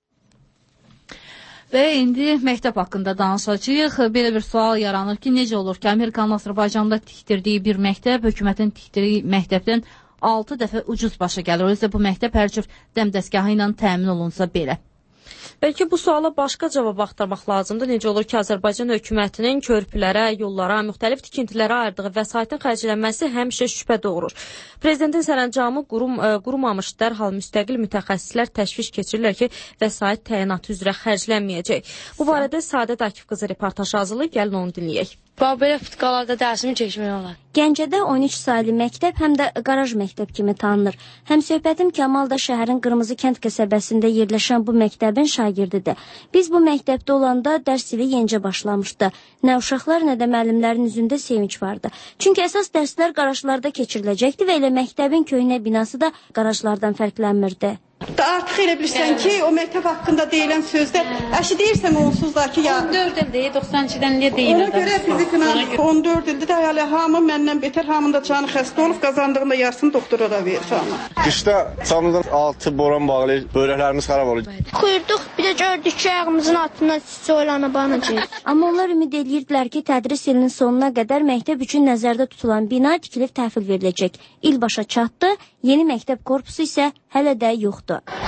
Və indi məktəb haqqında danışacağıq. Belə bir sual yaranır ki, necə olur ki, Amerikanın Azərbaycanda tikdirdiyi bir məktəb, hökumətin tikdirdiyi məktəbdən altı dəfə ucuz başa gəlir. O yüzden bu məktəb hər cür dəmdəstgahı ilə təmin olunsa belə. Bəlkə bu suala başqa cavab axtarmaq lazımdır. Necə olur ki, Azərbaycan hökumətinin körpülərə, yollara, müxtəlif tikintilərə ayırdığı vəsaitin xərclənməsi həmişə şübhə doğurur. Prezidentin sərəncamı qurum, ə, qurumamış dərhal müstəqil mütəxəssislər təşviş keçirirlər ki, vəsait təyinatı üzrə xərclənməyəcək. Bu barədə Səadət Akif qızı reportaj hazırlayıb, gəlin onu dinləyək. Belə futqalarda dərsimi keçmək olar. Gəncədə on üç saylı məktəb həm də qaraj məktəb kimi tanınır. Həmsöhbətim Kamal da şəhərin Qırmızı kənd qəsəbəsində yerləşən bu məktəbin şagirdidir. Biz bu məktəbdə olanda dərs ili yenicə başlamışdı. Nə uşaqlar, nə də müəllimlərin üzündə sevinç vardı. Çünki əsas dərslər qarajlarda keçiriləcəkdi və elə məktəbin köhnə binası da qarajlardan fərqlənmirdi. Artıq elə bilirsən ki, o məktəb haqqında deyilən sözlər, əşi deyirsən onsuz da ki, ya... on dörd ildir, doxsan ikidən niyə deyilən? Ona görə fiziklə on dörd ildir də, hələ hamı məndən betər, hamının da canı xəstə olub, qazandığında yarısını doktora da verir hamı. Qışda canımızdan altı boran bağlayır, börəklərimiz xarab olur. Xuyurduq, bir də gördük ki, ayağımızın altından çiçək oylana banacaq. Amma onlar ümid edirdilər ki, tədris ilinin sonuna qədər məktəb üçün nəzərdə tutulan bina tikilib təhvil veriləcək. İl başa çatdı, yeni məktəb korpusu isə hələ də yoxdur.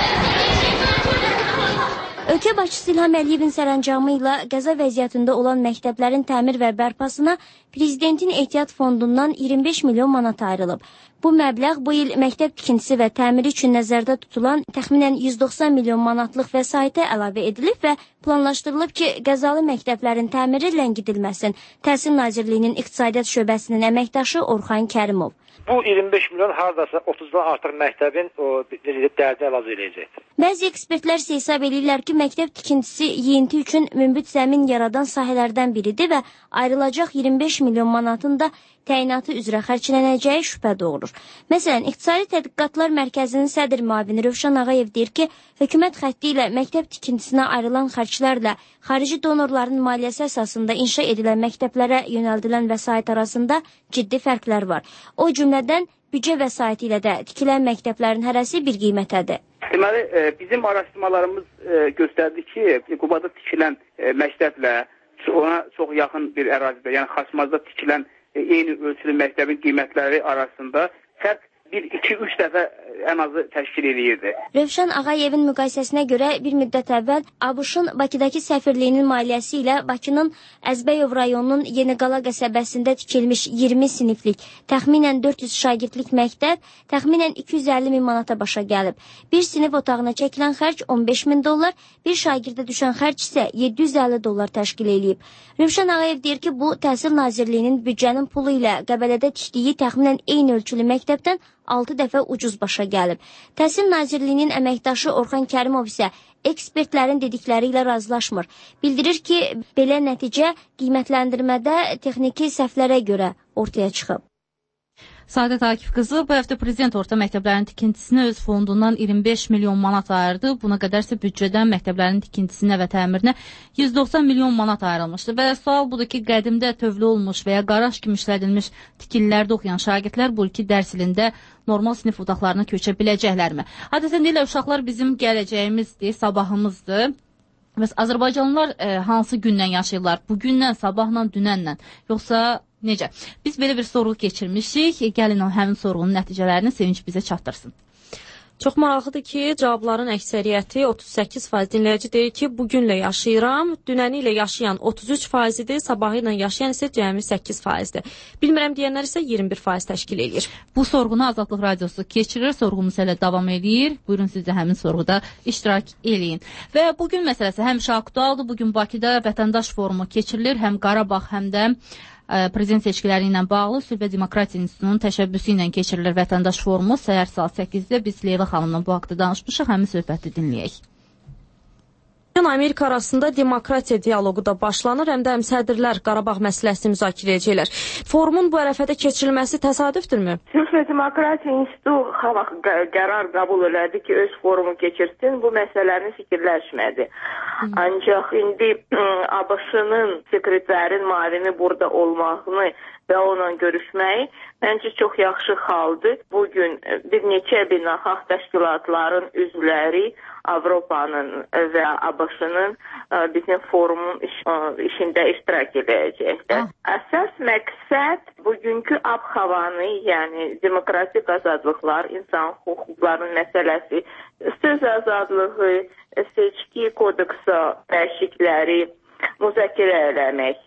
Ölkə başçısı İlham Əliyevin sərəncamı ilə qəza vəziyyətində olan məktəblərin təmir və bərpasına Prezidentin ehtiyat fondundan iyirmi beş milyon manat ayrılıb. Bu məbləğ bu il məktəb tikintisi və təmiri üçün nəzərdə tutulan təxminən yüz doxsan milyon manatlıq vəsaitə əlavə edilib və planlaşdırılıb ki, qəzalı məktəblərin təmiri ləngidilməsin. Təhsil Nazirliyinin İqtisadiyyat şöbəsinin əməkdaşı Orxan Kərimov. Bu iyirmi beş milyon hardasa otuzdan artıq məktəbin o dərdini əlac edəcəkdir. Bəzi ekspertlər isə hesab edirlər ki, məktəb tikintisi yeyinti üçün münbit zəmin yaradan sahələrdən biridir və ayrılacaq iyirmi beş milyon manatın da təyinatı üzrə xərclənəcəyi şübhə doğurur. olunur. Məsələn, İqtisadi Tədqiqatlar Mərkəzinin sədr müavini Rövşən Ağayev deyir ki, hökumət xətti ilə məktəb tikintisinə ayrılan xərclərlə xarici donorların maliyyəsi əsasında inşa edilən məktəblərə yönəldilən vəsait arasında ciddi fərqlər var. O cümlədən büdcə vəsaiti ilə də tikilən məktəblərin hərəsi bir qiymətədir. Deməli, bizim araşdırmalarımız göstərdi ki, Qubada tikilən məktəblə ona çox yaxın bir ərazidə, yəni Xaçmazda tikilən eyni ölçülü məktəbin qiymətləri arasında fərq bir, iki, üç dəfə ən azı təşkil edirdi. Rövşən Ağayevin müqayisəsinə görə bir müddət əvvəl ABŞ-ın Bakıdakı səfirliyinin maliyyəsi ilə Bakının Əzbəyov rayonunun Yeniqala qəsəbəsində tikilmiş iyirmi siniflik, təxminən dörd yüz şagirdlik məktəb təxminən iki yüz əlli min manata başa gəlib. Bir sinif otağına çəkilən xərc on beş min dollar, bir şagirdə düşən xərc isə yeddi yüz əlli dollar təşkil edib. Rövşən Ağayev deyir ki, bu Təhsil Nazirliyinin büdcənin pulu ilə Qəbələdə tikdiyi təxminən eyni ölçülü məktəbdən altı dəfə ucuz başa gəlib. Təhsil Nazirliyinin əməkdaşı Orxan Kərimov isə ekspertlərin dedikləri ilə razılaşmır. Bildirir ki, belə nəticə qiymətləndirmədə texniki səhvlərə görə ortaya çıxıb. Səadət Akif qızı bu həftə prezident orta məktəblərin tikintisinə öz fondundan iyirmi beş milyon manat ayırdı. Buna qədər isə büdcədən məktəblərin tikintisinə və təmirinə yüz doxsan milyon manat ayrılmışdı. Və sual budur ki, qədimdə tövlü olmuş və ya qaraj kimi işlədilmiş tikililərdə oxuyan şagirdlər bu ilki dərs ilində normal sinif otaqlarına köçə biləcəklərmi? Adətən deyirlər, uşaqlar bizim gələcəyimizdir, sabahımızdır. Bəs Azərbaycanlılar e, hansı gündən yaşayırlar? Bugündən, sabahla, dünənlə? Yoxsa necə? Biz belə bir sorğu keçirmişik. Gəlin o həmin sorğunun nəticələrini Sevinç bizə çatdırsın. Çox maraqlıdır ki, cavabların əksəriyyəti otuz səkkiz faiz dinləyici deyir ki, bugünlə yaşayıram, dünəni ilə yaşayan otuz üç faizidir, sabahı ilə yaşayan isə cəmi səkkiz faizdir. Bilmirəm deyənlər isə iyirmi bir faiz təşkil edir. Bu sorğunu Azadlıq Radiosu keçirir, sorğumuz hələ davam edir. Buyurun siz də həmin sorğuda iştirak eləyin. Və bugün məsələsi həmişə aktualdır. Bugün Bakıda vətəndaş forumu keçirilir, həm Qarabağ, həm də prezident seçkiləri ilə bağlı Sülh və Demokratiya İnstitutunun təşəbbüsü ilə keçirilir vətəndaş forumu. Səhər saat səkkizdə biz Leyla xanımla bu haqda danışmışıq, həmin söhbəti dinləyək. Amerika arasında demokratiya dialoqu da başlanır, həm də həm sədrlər Qarabağ məsələsini müzakirə edəcəklər. Forumun bu ərəfədə keçirilməsi təsadüfdürmü? Sülh və Demokratiya İnstitutu qərar qəbul elədi ki, öz forumu keçirsin, bu məsələni fikirləşmədi. Hı. Ancaq indi ABŞ-ın sekreterin müavini burada olmağını və onunla görüşməyi məncə çox yaxşı xaldır. Bugün bir neçə beynəlxalq təşkilatların üzvləri Avropanın və ABŞ-ın bizim forumun iş, işində iştirak edəcəklər. Əsas məqsəd bugünkü ab-havanı, yəni demokratik azadlıqlar, insan hüquqlarının məsələsi, söz azadlığı, seçki kodeksa dəyişiklikləri müzakirə eləmək.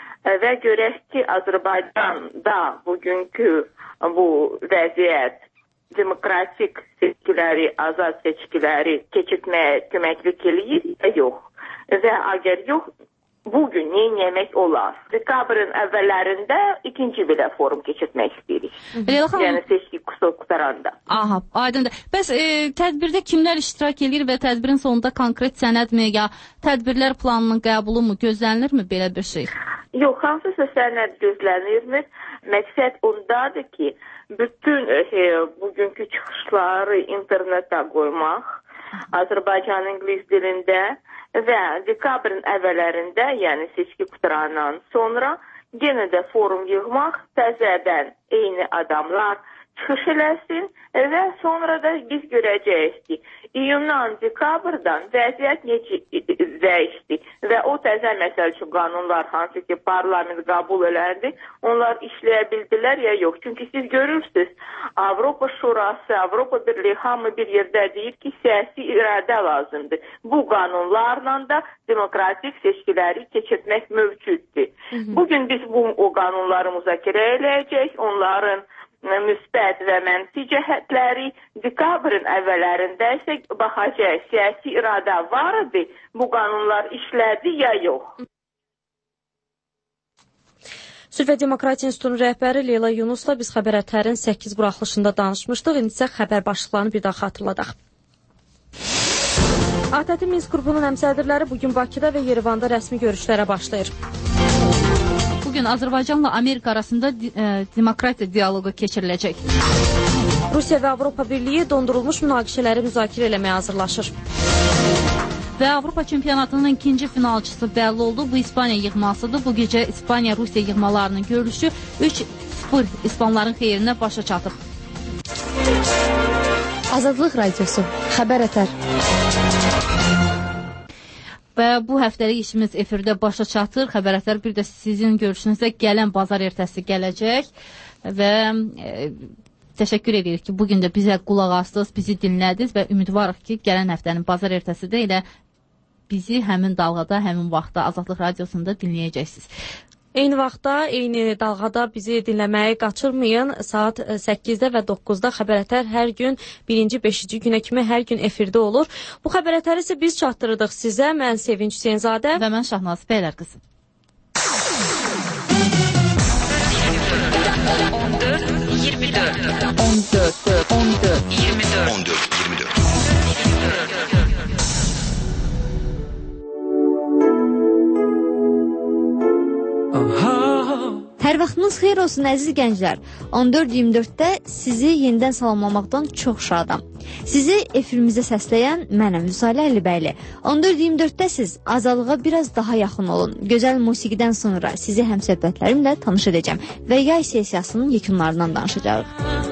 Və görək ki, Azərbaycanda bugünkü bu vəziyyət demokratik seçkiləri, azad seçkiləri keçirtməyə köməklik eləyir və yox. Və əgər yox, bugün nə yemək olar? Dekabrın əvvəllərində ikinci belə forum keçirtmək istəyirik. Yəni seçki qutaranda. Aha, aydındır. Bəs e, tədbirdə kimlər iştirak edir və tədbirin sonunda konkret sənədmi ya tədbirlər planının qəbulu mu gözlənilirmi belə bir şey? Yox, hansısa sənəd gözlənilmir. Məqsəd ondadır ki, bütün e, bugünkü çıxışları internetə qoymaq, Azərbaycan ingilis dilində və dekabrın əvvəllərində, yəni seçki qutarandan sonra yenə də forum yığmaq, təzədən eyni adamlar çıxış eləsin və sonra da biz görəcəyik ki, iyundan dekabrdan vəziyyət necə dəyişdi və o təzə məsəl üçün qanunlar hansı ki parlament qəbul eləndi, onlar işləyə bildilər ya yox. Çünki siz görürsünüz, Avropa Şurası, Avropa Birliği hamı bir yerdə deyir ki, siyasi iradə lazımdır. Bu qanunlarla da demokratik seçkiləri keçirtmək mövcuddur. Bugün biz bu o qanunları müzakirə eləyəcək, onların müsbət və mənfi cəhətləri dekabrın əvvəllərində isə baxacaq, siyasi iradə vardı, bu qanunlar işlədi ya yox. Sülh və Demokratiya İnstitutunun rəhbəri Leyla Yunusla biz Xəbər Ətərin səkkiz buraxılışında danışmışdıq. İndi isə xəbər başlıqlarını bir daha xatırladaq. ATƏT Minsk qrupunun həmsədrləri bugün Bakıda və Yerevanda rəsmi görüşlərə başlayır. bugün Azərbaycanla Amerika arasında e, demokratiya dialoqu keçiriləcək. Rusiya və Avropa Birliyi dondurulmuş münaqişələri müzakirə eləməyə hazırlaşır. Və Avropa çempionatının ikinci finalçısı bəlli oldu. Bu İspaniya yığmasıdır. Bu gecə İspaniya-Rusiya yığmalarının görüşü üç sıfır İspanların xeyrinə başa çatıb. Azadlıq Radiosu, Xəbər Ətər. Və bu həftəlik işimiz efirdə başa çatır. Xəbər Ətər bir də sizin görüşünüzdə gələn bazar ertəsi gələcək. Və e, təşəkkür edirik ki, bugün də bizə qulaq astınız, bizi dinlədiniz və ümidvarıq ki, gələn həftənin bazar ertəsi də elə bizi həmin dalğada, həmin vaxtda Azadlıq Radiosunda dinləyəcəksiniz. Eyni vaxtda, eyni dalğada bizi dinləməyi qaçırmayın. Saat səkkizdə və doqquzda Xəbər Ətər hər gün birinci, beşinci günə kimi hər gün efirdə olur. Bu Xəbər Ətəri isə biz çatdırırdıq sizə. Mən Sevinç Hüseynzadə və mən Şahnaz Bəylər qızı. on dörd iyirmi dörd on dörd on dörd iyirmi dörd on dörd iyirmi dörd Hər vaxtınız xeyir olsun əziz gənclər. on dörd iyirmi dörddə sizi yenidən salamlamaqdan çox şadam. Sizi efirimizdə səsləyən mənəm Vüsalə Əlibəyli. on dörd iyirmi dörddə siz azadlığa biraz daha yaxın olun. Gözəl musiqidən sonra sizi həmsöhbətlərimlə tanış edəcəm və yay sessiyasının yekunlarından danışacağıq.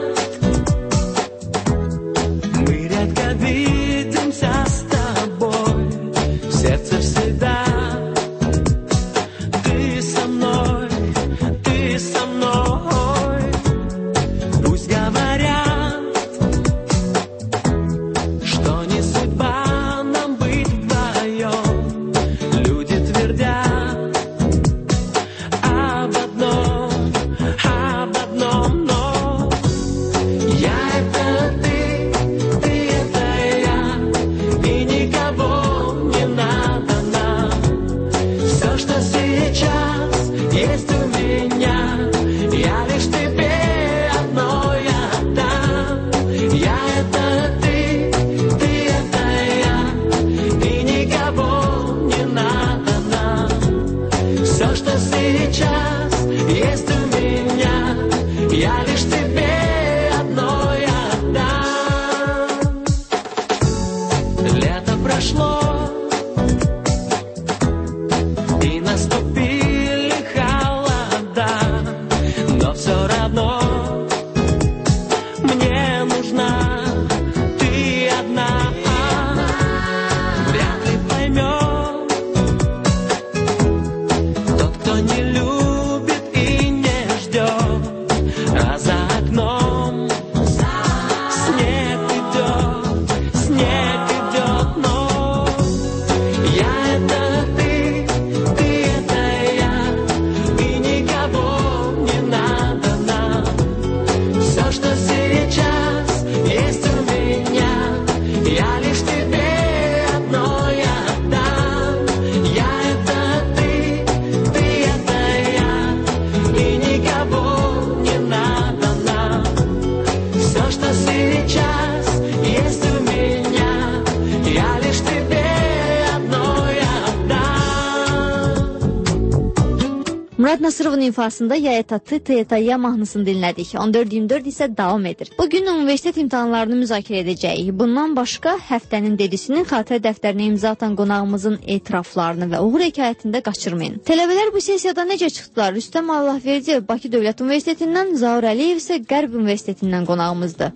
Murad Nasırovun ifasında Yayətatı Teyətaya mahnısını dinlədik. on dörd iyirmi dörd isə davam edir. Bugün universitet imtahanlarını müzakirə edəcəyik. Bundan başqa həftənin dedisinin xatirə dəftərinə imza atan qonağımızın etiraflarını və uğur hekayətində qaçırmayın. Tələbələr bu sessiyada necə çıxdılar? Rüstəm Allahverdiyev Bakı Dövlət Universitetindən, Zaur Əliyev isə Qərb Universitetindən qonağımızdır.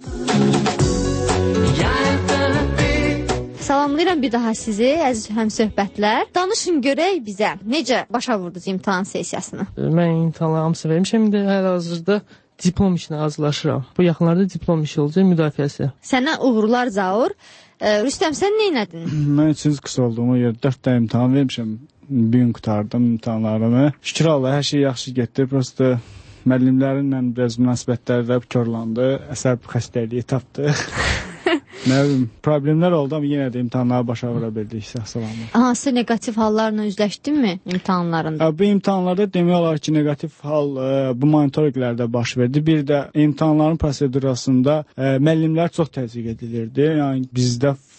Salamlayıram bir daha sizi, əziz həmsöhbətlər. Danışın görək bizə, necə başa vurdunuz imtahan sessiyasını? Mən imtahanları hamısı vermişəm, indi hal-hazırda diplom işinə hazırlaşıram. Bu yaxınlarda diplom işi olacaq, müdafiəsi. Sənə uğurlar Zaur. E, Rüstəm, sən nə elədin? Mən üçüncü kurs olduğuma görə dörd də imtahan vermişəm. Bir gün qutardım imtahanlarımı. Şükür Allah, hər şey yaxşı getdi. Prosta müəllimlərinlə biraz münasibətlərdə körlandı, əsəb xəstəliyi tapdı. Nə bilim, problemlər oldu, amma yenə də imtahanları başa vura bildik, sağ-salamat. Hansı negativ hallarla üzləşdinmi imtahanlarında? Bu imtahanlarda demək olar ki, negativ hal bu monitorinqlərdə baş verdi. Bir də imtahanların prosedurasında müəllimlər çox təzyiq edilirdi. Yəni bizdə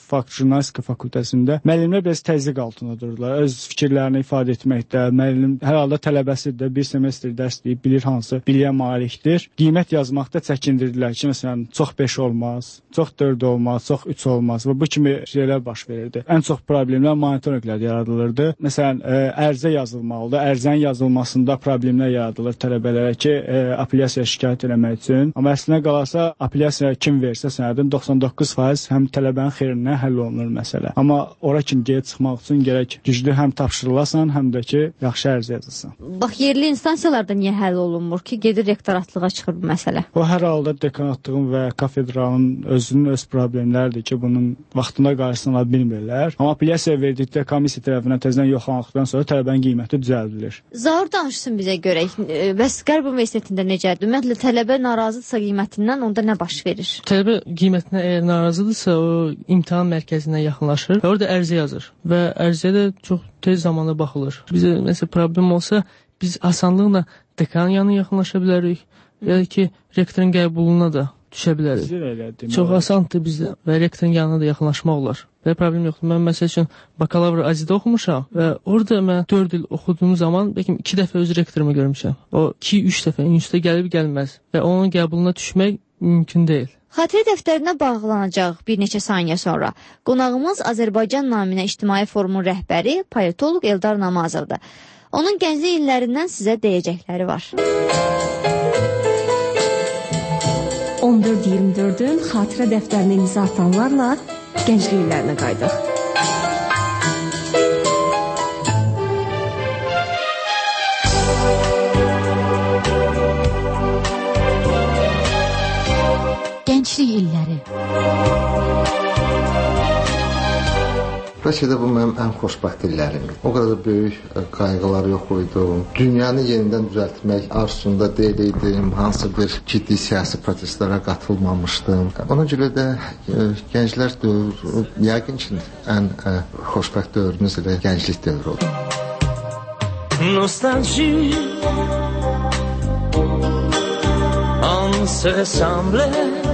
fakt jurnalistika fakültəsində müəllimlər biraz təzyiq altında dururlar. Öz fikirlərini ifadə etməkdə, müəllim hər halda tələbəsidir, bir semestr dərs deyib bilir hansı biliyə malikdir. Qiymət yazmaqda çəkindirdilər ki, məsələn, çox beş olmaz, çox dörd olmaz, çox üç olmaz və bu kimi şeylər baş verirdi. Ən çox problemlər monitorinqlər yaradılırdı. Məsələn, ərizə yazılmalıdır. Ərizənin yazılmasında problemlər yaradılır tələbələrə ki, apellyasiya şikayət etmək üçün. Amma əslində qalarsa, apellyasiya kim versə sənədin doxsan doqquz faiz həm tələbənin xeyrinə həll olunur məsələ. Amma ora kimi geri çıxmaq üçün gərək güclü həm tapşırılasan, həm də ki, yaxşı ərizə yazılsın. Bax, yerli instansiyalarda niyə həll olunmur ki, gedir rektoratlığa çıxır bu məsələ? O hər halda dekanatlığın və kafedralın özünün öz problemləridir ki, bunun vaxtında qarşısını ala bilmirlər. Amma apellyasiya verdikdə komissiya tərəfindən təzədən yoxlandıqdan sonra tələbənin qiyməti düzəldilir. Zaur danışsın bizə görək. Bəs Qərb Universitetində necədir? Ümumiyyətlə tələbə narazıdırsa qiymətindən onda nə baş verir? Tələbə qiymətinə əgər narazıdırsa, o imtahan mərkəzinə yaxınlaşır və orada ərizə yazır və ərizəyə də çox tez zamanda baxılır. Bizə məsələn problem olsa, biz asanlıqla dekanın yanına yaxınlaşa bilərik ya da ki, rektorun qəbuluna da düşə bilərik. Çox asandır bizdə və rektorun yanına da yaxınlaşmaq olar. Və problem yoxdur. Mən məsəl üçün bakalavr Azidə oxumuşam və orada mən dörd il oxuduğum zaman bəlkə iki dəfə öz rektorumu görmüşəm. O iki üç dəfə instituta gəlib gəlməz və onun qəbuluna düşmək mümkün deyil. Xatirə dəftərinə bağlanacaq bir neçə saniyə sonra. Qonağımız Azərbaycan naminə İctimai Forumun rəhbəri, politoloq Eldar Namazovdur. Onun gənclik illərindən sizə deyəcəkləri var. on dörd iyirmi dördün xatirə dəftərinə imza atanlarla gənclik illərinə qaydıq. Gənclik illəri. Bəlkə də bu mənim ən xoşbəxt illərim. O qədər də böyük qayğılar yox idi. Dünyanı yenidən düzəltmək arzusunda deyil idim. Hansı bir ciddi siyasi proseslərə qatılmamışdım. Ona görə də e, gənclər dövrü, yəqin ki, ən e, xoşbəxt dövrümüz ilə gənclik dövrü oldu. Nostalgie on se ressemble.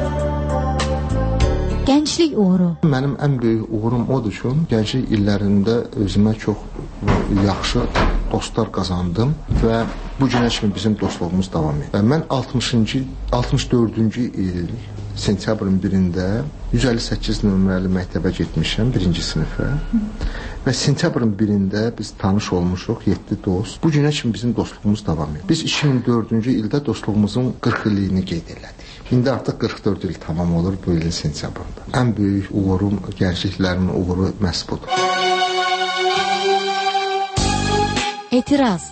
Gənclik uğuru. Mənim ən böyük uğurum odur ki, gənclik illərində özümə çox yaxşı dostlar qazandım və bu günə kimi bizim dostluğumuz davam edir. Mən altmışıncı, altmış dördüncü il sentyabrın birində yüz əlli səkkiz nömrəli məktəbə getmişəm, birinci sinifə. Və sentyabrın birində biz tanış olmuşuq, yeddi dost. Bu günə kimi bizim dostluğumuz davam edir. Biz iki min dördüncü ildə dostluğumuzun qırx illiyini qeyd elədik. İndi artıq qırx dörd il tamam olur bu ilin sentyabrında. Ən böyük uğurum, gəncliklərimin uğuru məhz budur. Etiraz.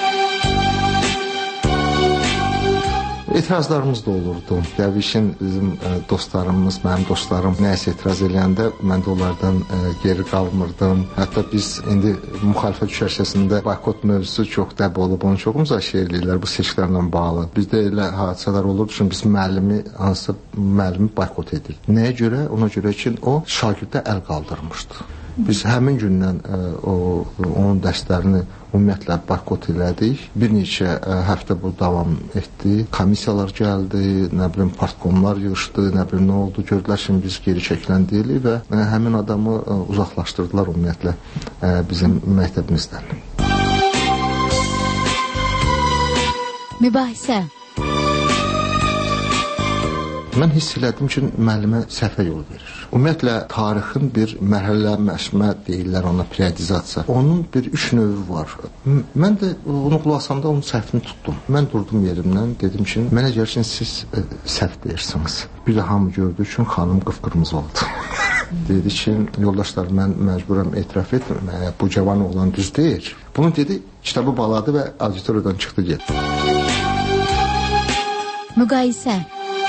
Etirazlarımız da olurdu. Dəvişin bizim e, dostlarımız, mənim dostlarım nəyəsə etiraz eləyəndə mən də onlardan e, geri qalmırdım. Hətta biz indi müxalifət düşərgəsində boykot mövzusu çox dəb olub, onu çox müzakirə edirlər bu seçkilərlə bağlı. Bizdə elə hadisələr olurdu ki, biz müəllimi, hansısa müəllimi boykot edirdik. Nəyə görə? Ona görə ki, o şagirdə əl qaldırmışdı. Biz həmin gündən ə, o, onun dərslərini ümumiyyətlə boykot elədik. Bir neçə ə, həftə bu davam etdi. Komissiyalar gəldi, nə bilim partkomlar yığışdı, nə bilim nə oldu. Gördülər ki, biz geri çəkilən deyilik və ə, həmin adamı ə, uzaqlaşdırdılar ümumiyyətlə ə, bizim məktəbimizdən. Mübahisə. Mən hiss elədim ki, müəllimə səhvə yol verir. Ümumiyyətlə, tarixin bir mərhələməşmə deyirlər ona, periodizasiya. Onun bir üç növü var. Mən də onu qulasanda onun səhvini tutdum. Mən durdum yerimdən, dedim ki, mənə gəlir ki, siz ə, səhv deyirsiniz. Bir də hamı gördü ki, xanım qıpqırmızı oldu. Dedi ki, yoldaşlar, mən məcburam etiraf etməm, bu cavan oğlan düz deyir. Bunu dedi, kitabı baladı və auditoriyadan çıxdı getdi. Müqayisə.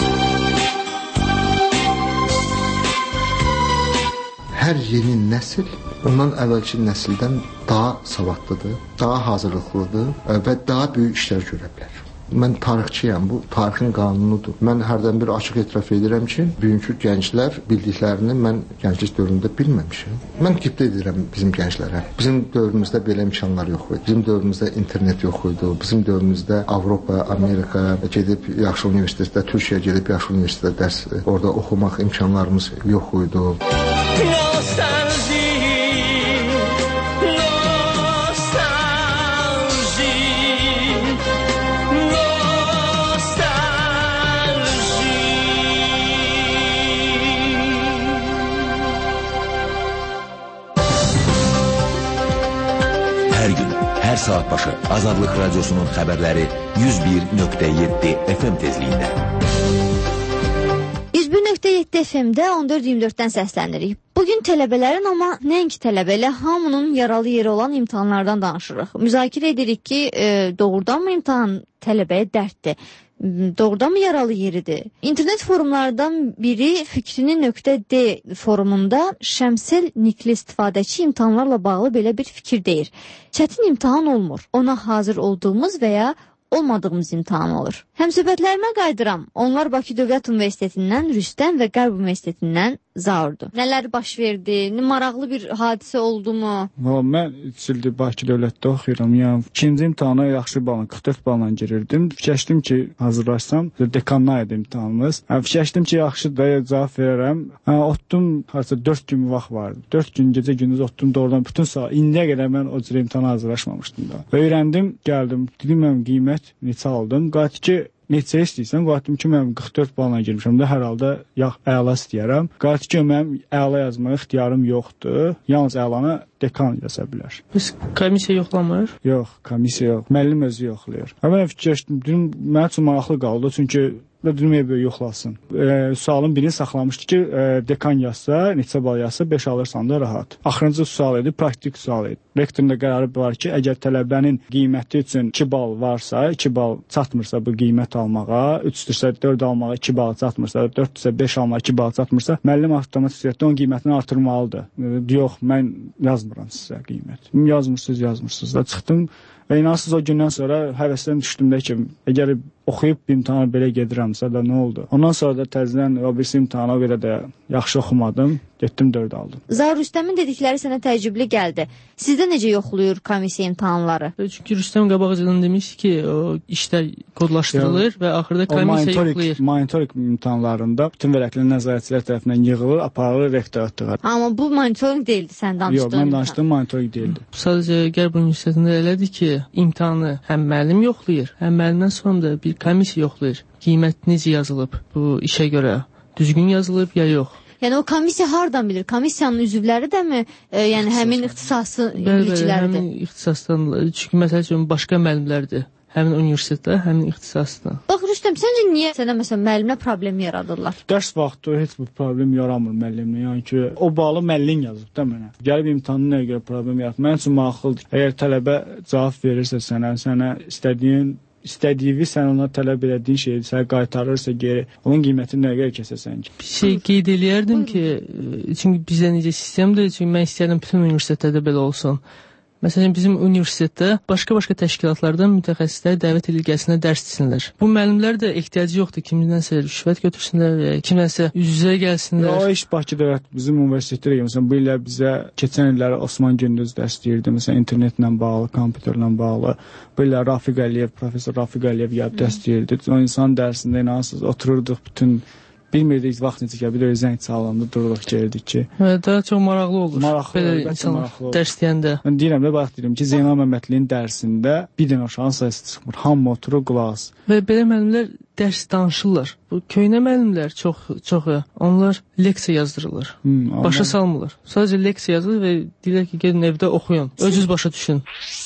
Hər yeni nəsil ondan əvvəlki nəsildən daha savadlıdır, daha hazırlıqlıdır və daha böyük işlər görə bilər. Mən tarixçiyəm, bu tarixin qanunudur. Mən hərdən bir açıq etiraf edirəm ki, bugünkü gənclər bildiklərini mən gənclik dövründə bilməmişəm. Mən qibdə edirəm bizim gənclərə. Bizim dövrümüzdə belə imkanlar yox idi. Bizim dövrümüzdə internet yox idi. Bizim dövrümüzdə Avropa, Amerika gedib yaxşı universitetdə, Türkiyəyə gedib yaxşı universitetdə dərs orada oxumaq imkanlarımız yox idi. Hər saat başı Azadlıq Radiosunun xəbərləri yüz bir nöqtə yeddi F M tezliyində. yüz bir nöqtə yeddi F M-də on dörd iyirmi dörddən səslənirik. Bugün tələbələrin, amma nəinki tələbə ilə hamının yaralı yeri olan imtahanlardan danışırıq. Müzakirə edirik ki, e, doğrudanmı imtahan tələbəyə dərddir? Doğrudan mı yaralı yeridir? İnternet forumlardan biri fikrini .d forumunda Şəmsel Nikli istifadəçi imtahanlarla bağlı belə bir fikir deyir. Çətin imtahan olmur. Ona hazır olduğumuz və ya olmadığımız imtahan olur. Həmsöhbətlərimə qayıdıram. Onlar Bakı Dövlət Universitetindən Rüstəm və Qərb Universitetindən Zaurdur. Nələr baş verdi? Maraqlı bir hadisə oldu mu? Valla mən üç ildir Bakı Dövlətdə oxuyuram. Yəni ikinci imtahana yaxşı balla, qırx dörd balla girirdim. Fikirləşdim ki, hazırlaşsam, dekandan idi imtahanımız. Yəni, fikirləşdim ki, yaxşı da cavab verərəm. Yəni, otdum, harca dörd gün vaxt vardı. dörd gün gecə gündüz otdum doğrudan bütün saat. İndiyə qədər mən o cür imtahana hazırlaşmamışdım da. Öyrəndim, gəldim, dedim mən qiymət neçə aldım. Qayıtdı ki, neçə istəyirsən, qayıtdım ki, mən qırx dörd balla girmişəm də, hər halda yax, əla istəyərəm. Qayıtdı ki, mənim əla yazmağa ixtiyarım yoxdur. Yalnız əlanı dekan yaza bilər. Biz komissiya yoxlamır? Yox, komissiya yox. Müəllim özü yoxlayır. Mən fikirləşdim, dedim, mənim üçün maraqlı qaldı, çünki və dünyaya böyle yoxlasın. E, sualın birini saxlamışdı ki, e, dekan yazsa, neçə bal yazsa, beş alırsan da rahat. Axırıncı sual idi, praktik sual idi. Rektorun da qərarı var ki, əgər tələbənin qiyməti üçün iki bal varsa, iki bal çatmırsa bu qiymət almağa, üçdürsə dörd almağa iki bal çatmırsa, dörddürsə beş almağa iki bal çatmırsa, müəllim avtomatik surətdə onun qiymətini artırmalıdır. E, yox, mən yazmıram sizə qiymət. Yazmırsınız, yazmırsınız da çıxdım. Və inansız o gündən sonra həvəsdən düşdüm də ki, əgər oxuyub bir imtihana belə gedirəmsə də nə oldu? Ondan sonra da təzədən o birisi imtihana görə də yaxşı oxumadım, getdim dörd aldım. Zahir Rüstəmin dedikləri sənə təəccüblü gəldi. Sizdə necə yoxluyur komissiya imtahanları? Çünki Rüstəm qabaqcadan demiş ki, o işlər kodlaşdırılır ya, və axırda komissiya yoxlayır. Monitoring imtahanlarında bütün vərəqli nəzarətçilər tərəfindən yığılır, aparılır rektoratlığa. Amma bu monitoring deyildi, sən danışdığın. Yox, mən danışdığım monitoring deyildi. Sadəcə Qərb Universitetində elədir ki, imtahanı həm müəllim yoxlayır, həm müəllimdən sonra da bir komissiya yoxlayır. Qiymət necə yazılıb bu işə görə? Düzgün yazılıb ya yox? Yəni o komissiya hardan bilir? Komissiyanın üzvləri də mi, e, yəni həmin ixtisası bilicləridir? Həmin ixtisasdan, çünki məsəl üçün başqa müəllimlərdir. Həmin universitetdə, həmin ixtisasda. Bax Rüstəm, səncə niyə sənə məsələn müəllimlə problem yaradırlar? Dərs vaxtı heç bir problem yaramır müəllimlə. Yəni ki, o balı müəllim yazıb da mənə. Gəlib imtahanına nəyə görə problem yaratır? Mənim üçün maraqlıdır. Əgər tələbə cavab verirsə sənə, sənə istədiyin istədiyi sən ona tələb elədiyin şeyi sənə qaytarırsa geri, onun qiymətini nəyə görə kəsəsən ki? Bir şey qeyd eləyərdim ki, çünki bizdə necə sistemdir, çünki mən istəyirəm bütün universitetlərdə belə olsun. Məsələn, bizim universitetdə başqa-başqa təşkilatlardan mütəxəssisləri dəvət edilir gəlsinlər, dərs etsinlər. Bu müəllimlər də ehtiyacı yoxdur kimdənsə rüşvət götürsünlər və kimdənsə üz-üzə gəlsinlər. O iş Bakıda və bizim universitetdə də məsələn bu illər bizə keçən illər Osman Gündüz dərs deyirdi, məsələn internetlə bağlı, kompüterlə bağlı. Bu illər Rafiq Əliyev, professor Rafiq Əliyev gəlib dərs deyirdi. O insan dərsində inansız otururduq bütün bilmirdik vaxt necə gəlir, bir də zəng çalanda dururuq gəldik ki. Hə, daha çox maraqlı olur. Maraqlı belə olur, insanlar dərs deyəndə. Mən deyirəm də, bax deyirəm ki, Zeynal Məmmədlinin dərsində bir dənə uşağın sayısı çıxmır. Hamı oturur qulaq. Və belə müəllimlər dərs danışırlar. Bu köhnə müəllimlər çox çoxu, onlar leksiya yazdırırlar. Hmm, başa salmırlar. Sadəcə leksiya yazır və deyirlər ki, gedin evdə oxuyun. Özünüz başa düşün.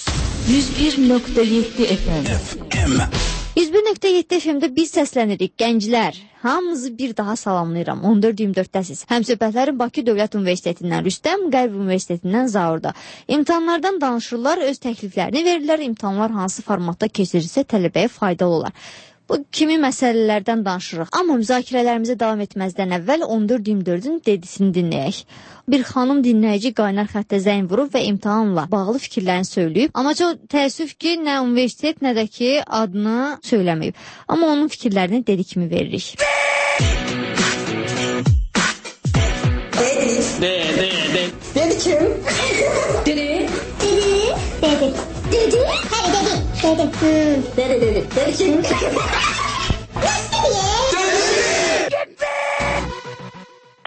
yüz bir nöqtə yeddi F M. yüz bir nöqtə yeddi F M-də biz səslənirik, gənclər. Hamınızı bir daha salamlayıram. on dörd iyirmi dörddəsiz. Həmsöhbətlərim Bakı Dövlət Universitetindən Rüstəm, Qərb Universitetindən Zaurda. İmtahanlardan danışırlar, öz təkliflərini verirlər. İmtahanlar hansı formatda keçirilsə tələbəyə faydalı olar. Bu kimi məsələlərdən danışırıq. Amma müzakirələrimizə davam etməzdən əvvəl on dörd iyirmi dördün dedisini dinləyək. Bir xanım dinləyici qaynar xəttə zəng vurub və imtahanla bağlı fikirlərini söyləyib. Amma çox təəssüf ki, nə universitet, nə də ki, adını söyləməyib. Amma onun fikirlərini dedi kimi veririk. De, de, de. Dedi kim? Dedi. Dedi. Dedi. Dedi. Hadi dedi. Dedi. Dedi, dedi. Dedi kim?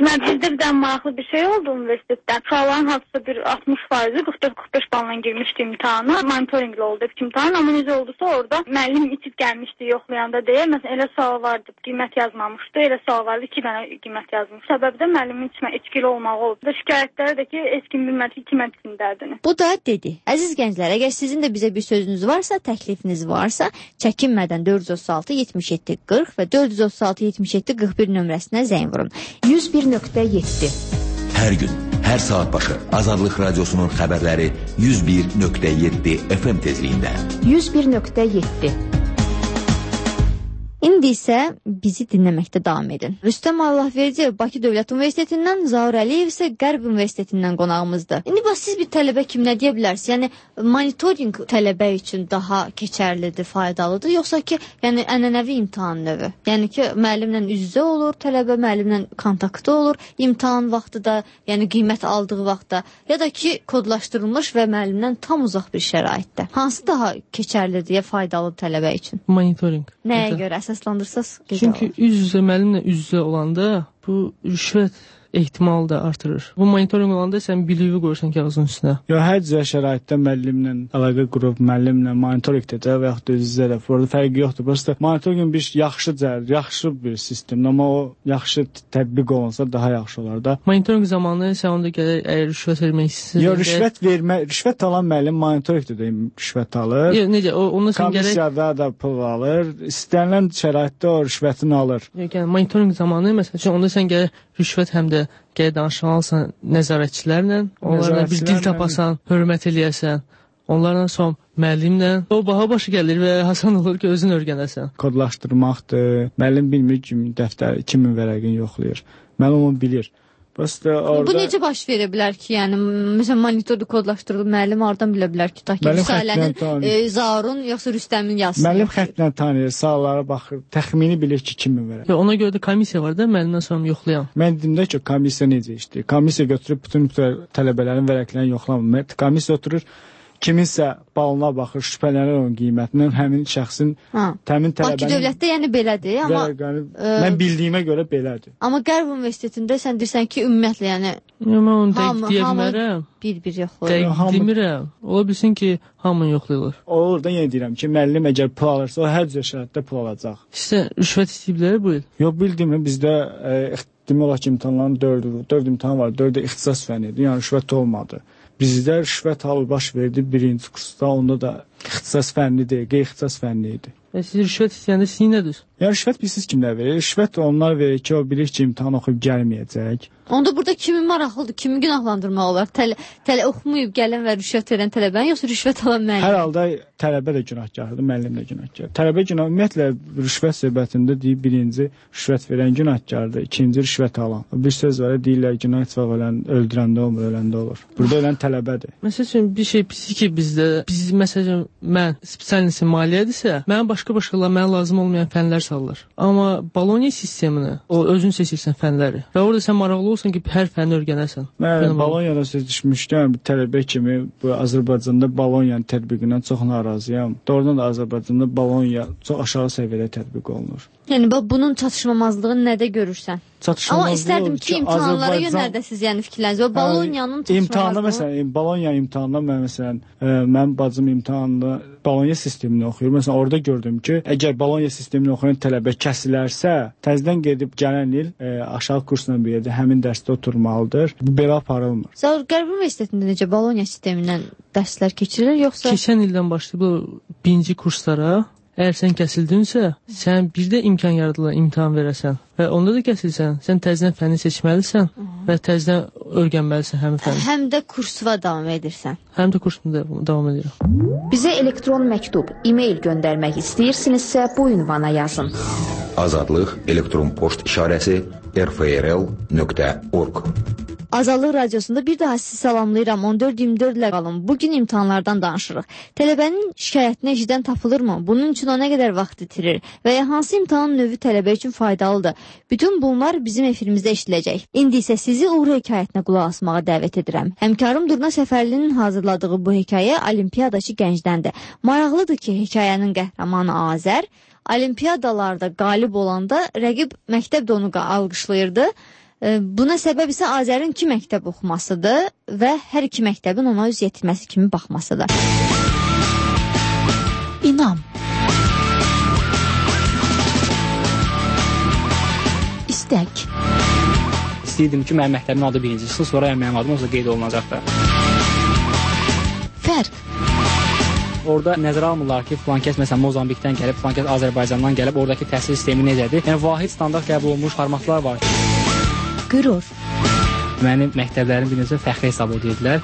Mən bizdə bir dənə maraqlı bir şey oldu universitetdə. Uşaqların hafıza bir altmış faizi qırx dörd qırx beş balla girmişdi imtahana. Monitoringli oldu imtahan, amma necə oldusa orada müəllim itib gəlmişdi yoxlayanda deyə. Məsələn, elə sual vardı, qiymət yazmamışdı. Elə sual vardı, iki dənə qiymət yazmış. Səbəbi də müəllimin içmə içkili olmağı oldu. Da şikayətləri də ki, heç kim bilmədi ki, kimə içsin dərdini. Bu da dedi. Əziz gənclər, əgər sizin də bizə bir sözünüz varsa, təklifiniz varsa, çəkinmədən dörd yüz otuz altı yetmiş yeddi qırx və dörd yüz otuz altı yetmiş yeddi qırx bir nömrəsinə zəng vurun. yüz bir nöqtə yeddi. Hər gün, hər saat başı Azadlıq Radiosunun xəbərləri yüz bir nöqtə yeddi F M tezliyində. yüz bir nöqtə yeddi. İndi isə bizi dinləməkdə davam edin. Rüstəm Allahverdiyev Bakı Dövlət Universitetindən, Zaur Əliyev isə Qərb Universitetindən qonağımızdır. İndi bax, siz bir tələbə kimi nə deyə bilərsiniz? Yəni, monitoring tələbə üçün daha keçərlidir, faydalıdır, yoxsa ki, yəni ənənəvi imtahan növü? Yəni ki, müəllimlə üz-üzə olur, tələbə müəllimlə kontaktda olur, imtahan vaxtı da, yəni qiymət aldığı vaxtda, ya da ki, kodlaşdırılmış və müəllimdən tam uzaq bir şəraitdə. Hansı daha keçərlidir, ya faydalı tələbə üçün? Monitoring. Nəyə görə əsaslandırsaz? Çünki üz-üzə müəllimlə üz-üzə olanda bu rüşvət ehtimalı da artırır. Bu monitoring olanda sən biliyi qoyursan kağızın üstünə. Yo, hər cür şəraitdə müəllimlə əlaqə qurub, müəllimlə monitoring edə və yaxud da üz-üzə də burada fərqi yoxdur. Prosta monitoring bir yaxşı cəhət, yaxşı bir sistemdir, amma o yaxşı tətbiq olunsa daha yaxşı olar da. Monitoring zamanı sən onda gəlir, əgər rüşvət vermək istəyirsən. Yo, rüşvət vermə, rüşvət alan müəllim monitoringdə də rüşvət alır. Yo, necə? O ondan sən gərək komissiyada da pul alır. İstənilən şəraitdə o rüşvətini alır. Yo, yəni monitoring zamanı məsələn onda sən gərək rüşvət həm də gələ danışmalısan nəzarətçilərlə, onlarla bir dil tapasan, hörmət eləyəsən, onlarla son müəllimlə. O baha başı gəlir və hasan olur ki, özün öyrənəsən. Kodlaşdırmaqdır. Müəllim bilmir ki, dəftər iki min vərəqini yoxlayır. Müəllim onu bilir. Orada... Bu necə baş verə bilər ki, yəni məsələn monitorda kodlaşdırılıb müəllim oradan bilə bilər ki, ta ki Rüsailənin, e, Zaurun yoxsa Rüstəmin yazsın. Müəllim xəttlə tanıyır, sağlara baxır, təxmini bilir ki, kimi verər. Ona görə də komissiya var da, müəllimdən sonra yoxlayan. Mən demdə ki, komissiya necə işləyir? Komissiya götürüb bütün tələbələrin vərəqlərini yoxlamır. Komissiya oturur, kiminsə balına baxır, şübhələnir onun qiymətindən, həmin şəxsin təmin tələbənin... Bakı dövlətdə yəni belədir, amma... Vərəqəni, e... Mən bildiyimə görə belədir. Amma Qərb Universitetində sən deyirsən ki, ümumiyyətlə, yəni... Yox, mən onu dəqiq deyə bilmərəm. Bir-bir yoxlayır. Dəqiq demirəm. Ola bilsin ki, hamını yoxlayılır. Orada yenə deyirəm ki, müəllim əgər pul alırsa, o hər cür şəraitdə pul alacaq. İşte rüşvət istəyiblər bu il? Yox, bildiyimə bizdə e, demək olar ki, imtahanların dördü, dörd imtahan var, dördü ixtisas fənnidir, yəni rüşvət olmadı. Bizdə rüşvət halı baş verdi birinci kursda, onda da ixtisas fənni deyil, qeyri-ixtisas fənni idi. E, siz rüşvət istəyəndə siz nədir? Yəni rüşvət bilsiz kimlər verir? Rüşvət onlar verir ki, o bilir ki, imtahan oxuyub gəlməyəcək. Onda burada kimi maraqlıdır, kimi günahlandırmaq olar? Tələ, tələ oxumayıb gələn və rüşvət verən tələbəni, yoxsa rüşvət alan müəllim? Hər halda tələbə də günahkardır, müəllim də günahkardır. Tələbə günah, ümumiyyətlə rüşvət söhbətində deyib birinci rüşvət verən günahkardır, ikinci rüşvət alan. Bir söz var, deyirlər günah etmək ölən, öldürəndə olmur, öləndə olur. Burada ölən tələbədir. Məsəl üçün bir şey pis ki bizdə, biz məsələn mən spesialist maliyyədirsə, mənə başqa-başqalar mənə lazım olmayan fənlər salır. Amma Bologna sistemini, o özün seçirsən fənləri və orada sən maraqlı olsan ki, hər fəni öyrənəsən. Mən Bolonyada söz düşmüşkən, bir tələbə kimi bu Azərbaycanda Bolonyanın tətbiqindən çox narazıyam. Doğrudan da Azərbaycanda Bolonya çox aşağı səviyyədə tətbiq olunur. Yəni bunun çatışmamazlığını nədə görürsən? Amma istərdim ki, imtahanlara Azərbaycan... yönərdəsiz, yəni fikirləriniz. O Bolonyanın çatışmamazlığı... İmtahanda, məsələn, Bolonya imtahanında mən, məsələn, e, mənim bacım imtahanında Bolonya sistemini oxuyur. Məsələn, orada gördüm ki, əgər Bolonya sistemini oxuyan tələbə kəsilərsə, təzədən gedib gələn il e, aşağı kursla bir yerdə həmin dərsdə oturmalıdır. Bu belə aparılmır. Zaur Qərb Universitetində necə Bolonya sistemindən dərslər keçirilir, yoxsa... Keçən ildən başlayıb bu birinci kurslara, əgər sən kəsildinsə, sən bir də imkan yaradılır, imtahan verəsən. Və onda da kəsilsən, sən təzədən fəni seçməlisən və təzədən öyrənməlisən həmin fəni. Həm də kursuna davam edirsən. Həm də kursuna davam edirəm. Bizə elektron məktub, e-mail göndərmək istəyirsinizsə, bu ünvana yazın. Azadlıq elektron poçt işarəsi r f r l nöqtə org. Azadlıq Radiosunda bir daha sizi salamlayıram. on dörd iyirmi dörd ilə qalın. Bugün imtahanlardan danışırıq. Tələbənin şikayətinə eşidən tapılırmı? Bunun üçün o nə qədər vaxt itirir? Və ya hansı imtahan növü tələbə üçün faydalıdır? Bütün bunlar bizim efirimizdə eşidiləcək. İndi isə sizi uğur hekayətinə qulaq asmağa dəvət edirəm. Həmkarım Durna Səfərlinin hazırladığı bu hekayə olimpiyadaçı gəncdəndir. Maraqlıdır ki, hekayənin qəhrəmanı Azər olimpiyadalarda qalib olanda rəqib məktəbdə onu alqışlayırdı. Buna səbəb isə Azərin iki məktəb oxumasıdır və hər iki məktəbin ona üz yetirməsi kimi baxmasıdır. İnam. İstək. İstəyirdim ki, mənim məktəbimin adı birincisi, sonra mənim adım olsa qeyd olunacaqdır. Fərq. Orada nəzərə almırlar ki, filan kəs məsələn Mozambikdən gəlib, filan kəs Azərbaycandan gəlib, oradakı təhsil sistemi necədir? Yəni vahid standart qəbul olunmuş formatlar var. Qürur. Mənim məktəblərim bir necə fəxri hesab edirdilər.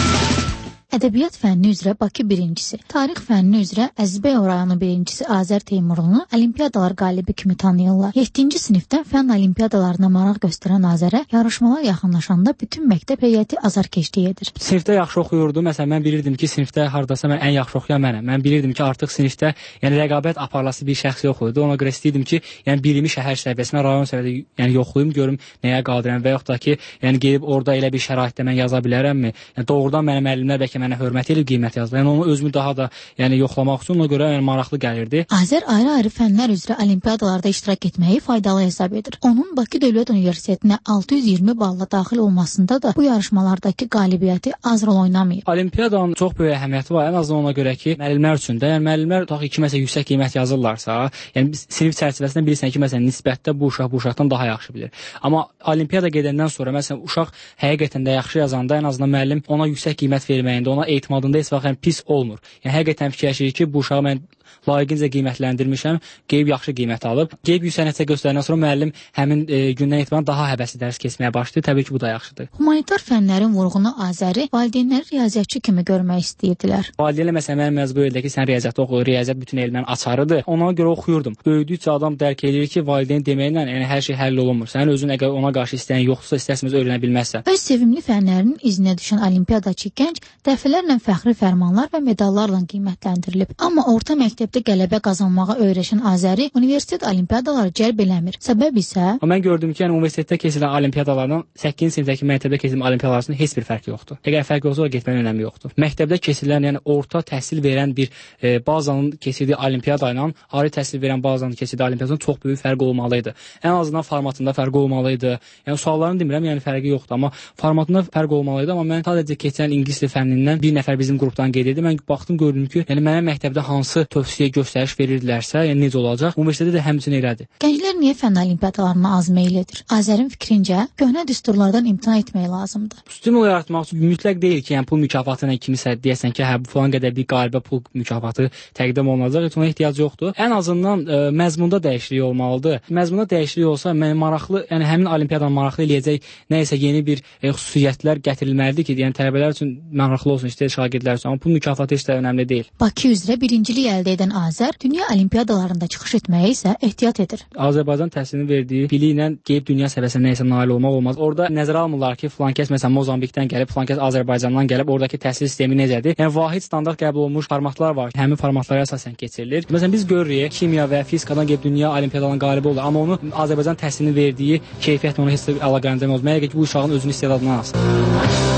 Ədəbiyyat fənni üzrə Bakı birincisi, tarix fənni üzrə Əzizbəy rayonu birincisi Azər Teymurlunu olimpiadalar qalibi kimi tanıyırlar. yeddinci sinifdən fənn olimpiadalarına maraq göstərən Azərə yarışmalar yaxınlaşanda bütün məktəb heyəti azarkeşlik edir. Sinifdə yaxşı oxuyurdum. Məsələn, mən bilirdim ki, sinifdə hardasa mən ən yaxşı oxuyan mənəm. Mən bilirdim ki, artıq sinifdə yəni rəqabət aparılası bir şəxs yox idi. Ona görə istəyirdim ki, yəni birimi şəhər səviyyəsində, rayon səviyyəsində yəni yoxlayım, görüm nəyə qadirəm və yaxud da ki, yəni gedib orada elə bir şəraitdə mən yaza bilərəmmi? Yəni doğrudan mənim müəllimlər bəlkə mənə hörmət edib qiymət yazdılar. Yəni onu özümü daha da yəni yoxlamaq üçün ona görə yəni maraqlı gəlirdi. Azər ayrı-ayrı fənlər üzrə olimpiadalarda iştirak etməyi faydalı hesab edir. Onun Bakı Dövlət Universitetinə altı yüz iyirmi balla daxil olmasında da bu yarışmalardakı qalibiyyəti az rol oynamayıb. Olimpiyadanın çox böyük əhəmiyyəti var. Ən azından ona görə ki, müəllimlər üçün də, yəni müəllimlər tutaq ki, məsələn yüksək qiymət yazırlarsa, yəni biz sinif çərçivəsində bilirsən ki, məsələn nisbətdə bu uşaq bu uşaqdan daha yaxşı bilir. Amma olimpiyada gedəndən sonra məsələn uşaq həqiqətən də yaxşı yazanda ən azından müəllim ona yüksək qiymət verməyində, ona etimadında heç vaxt yəni pis olmur. Yəni həqiqətən fikirləşirik ki, bu uşağı mən layiqincə qiymətləndirmişəm, qeyb yaxşı qiymət alıb. Qeyb yüksək nəticə göstərəndən sonra müəllim həmin e, gündən etibarən daha həvəsli dərs keçməyə başlayır. Təbii ki, bu da yaxşıdır. Humanitar fənlərin vurğunu Azəri valideynləri riyaziyyatçı kimi görmək istəyirdilər. Valideynlər məsələn mənə məcbur edirlər ki, sən riyaziyyat oxu, riyaziyyat bütün elmlərin açarıdır. Ona görə oxuyurdum. Böyüdükcə adam dərk edir ki, valideyn deməklə yəni hər şey həll olunmur. Sənin özün əgər ona qarşı istəyin yoxdursa, istərsəniz öyrənə bilməzsən. Öz sevimli fənlərinin izinə düşən olimpiyadaçı gənc dəfələrlə fəxri fərmanlar və medallarla qiymətləndirilib. Amma orta məktəbdə qələbə qazanmağa öyrəşən Azəri universitet olimpiyadaları cəlb eləmir. Səbəb isə mən gördüm ki, yəni universitetdə keçirilən olimpiyadalardan səkkizinci sinifdəki məktəbdə keçirilən olimpiadalar arasında heç bir fərq yoxdur. Əgər fərq yoxsa, getməyin önəmi yoxdur. Məktəbdə keçirilən, yəni orta təhsil verən bir e, bazanın keçirdiyi olimpiyada ilə ali təhsil verən bazanın keçirdiyi olimpiyadasının çox böyük fərq olmalıydı. Ən azından formatında fərq olmalıydı. Yəni suallarını demirəm, yəni fərqi yoxdur, amma formatında fərq olmalıydı. Amma mən sadəcə keçən ingilis dili fənnindən bir nəfər bizim qrupdan qeyd etdi. Mən baxdım, gördüm ki, yəni mənə məktəbdə hansı tövsiyə göstəriş verirdilərsə, yəni necə olacaq? Universitetdə də həmçinin elədi. Gənclər niyə fənn olimpiadalarına az meyl edir? Azərin fikrincə, köhnə düsturlardan imtina etmək lazımdır. Stimul yaratmaq üçün mütləq deyil ki, yəni pul mükafatı ilə kimisə deyəsən ki, hə bu falan qədər bir qalibə pul mükafatı təqdim olunacaq, heç ona ehtiyac yoxdur. Ən azından ə, məzmunda dəyişiklik olmalıdır. Məzmunda dəyişiklik olsa, mən maraqlı, yəni həmin olimpiyadanı maraqlı eləyəcək nə isə yeni bir ə, xüsusiyyətlər gətirilməlidir ki, yəni tələbələr üçün maraqlı olsun, istəyir şagirdlər üçün, amma pul mükafatı heç də önəmli deyil. Bakı üzrə birincilik əldə edən Azər dünya olimpiyadalarında çıxış etməyə isə ehtiyat edir. Azərbaycan təhsilinin verdiyi biliklə qeyb dünya səviyyəsində nə isə nail olmaq olmaz. Orada nəzərə almırlar ki, filan kəs məsələn Mozambikdən gəlib, filan kəs Azərbaycandan gəlib, oradakı təhsil sistemi necədir? Yəni vahid standart qəbul olunmuş formatlar var. Həmin formatlara əsasən keçirilir. Məsələn biz görürük, kimya və fizikadan qeyb dünya olimpiadalarının qalibi olur, amma onu Azərbaycan təhsilinin verdiyi keyfiyyətlə ona heç də əlaqələndirmə olmaz. Məgər ki, bu uşağın özünün istedadından asılıdır.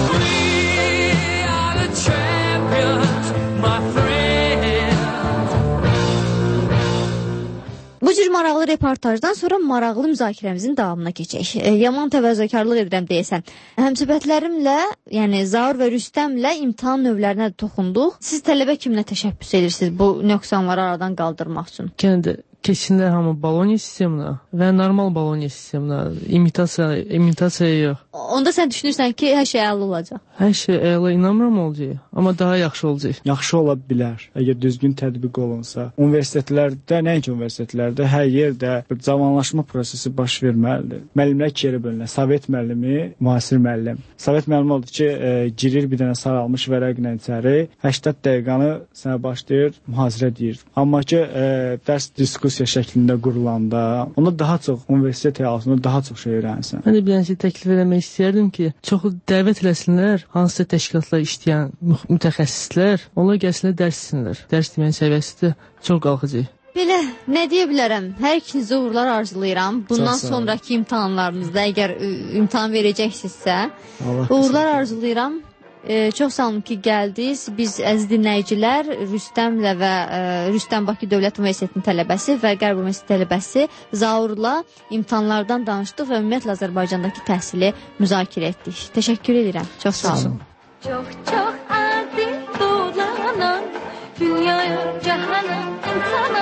Bu cür maraqlı reportajdan sonra maraqlı müzakirəmizin davamına keçək. E, yaman təvəzzökarlıq edirəm deyəsən. Həmsöhbətlərimlə, yəni Zaur və Rüstəmlə imtahan növlərinə toxunduq. Siz tələbə kiminə təşəbbüs edirsiniz bu nöqsanları aradan qaldırmaq üçün? Kəndə keçsinlər hamı Bologna sisteminə və normal Bologna sisteminə, imitasiya, imitasiya yox. Onda sən düşünürsən ki, hər şey əla olacaq? Hər şey əla inanmıram olacaq, amma daha yaxşı olacaq. Yaxşı ola bilər, əgər düzgün tətbiq olunsa. Universitetlərdə, nəinki universitetlərdə, hər yerdə bir cavanlaşma prosesi baş verməlidir. Müəllimlər iki yerə bölünür. Sovet müəllimi, müasir müəllim. Sovet müəllimi oldu ki, e, girir bir dənə saralmış vərəqlə içəri, həştad dəqiqəni sənə başlayır, mühazirə deyir. Amma ki, e, dərs diskussiya şəklində qurulanda, onda daha çox universitet həyatında daha çox şey öyrənirsən. Mən də bir dənə təklif eləmək istəyərdim ki, çoxu dəvət eləsinlər, hansısa təşkilatlar işləyən mütəxəssislər, onlar gəlsinlər dərs etsinlər. Dərs deməyin səviyyəsi də çox qalxacaq. Belə, nə deyə bilərəm? Hər ikinizə uğurlar arzulayıram. Bundan sonraki imtahanlarınızda əgər imtahan verəcəksinizsə, uğurlar arzulayıram. E, çox sağ olun ki, gəldiniz. Biz əziz dinləyicilər Rüstəmlə və e, Rüstəm Bakı Dövlət Universitetinin tələbəsi və Qərb Universiteti tələbəsi Zaurla imtahanlardan danışdıq və ümumiyyətlə Azərbaycandakı təhsili müzakirə etdik. Təşəkkür edirəm. Çox sağ olun. Çox çox adi dolanan dünyaya, cəhana, insana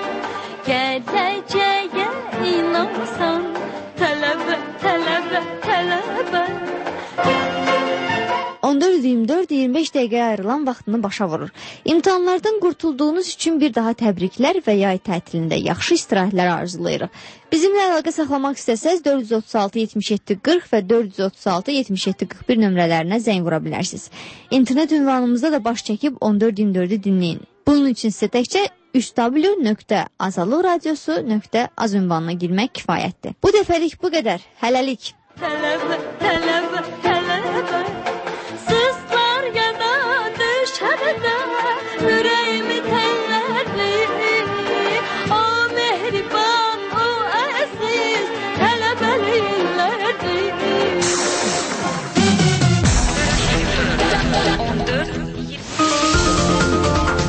gələcəyə inansan tələbə, tələbə, tələbə. on dörd iyirmi dörd iyirmi beş dəqiqəyə ayrılan vaxtını başa vurur. İmtahanlardan qurtulduğunuz üçün bir daha təbriklər və yay tətilində yaxşı istirahətlər arzulayırıq. Bizimlə əlaqə saxlamaq istəsəz dörd yüz otuz altı yetmiş yeddi qırx və dörd yüz otuz altı yetmiş yeddi qırx bir nömrələrinə zəng vura bilərsiniz. İnternet ünvanımızda da baş çəkib on dörd iyirmi dördü dinləyin. Bunun üçün sizə təkcə üç w nöqtə azadlıq radiosu nöqtə az ünvanına girmək kifayətdir. Bu dəfəlik bu qədər. Hələlik. Tələbə, tələbə, tələbə. Sızlar yana düşəndə ürək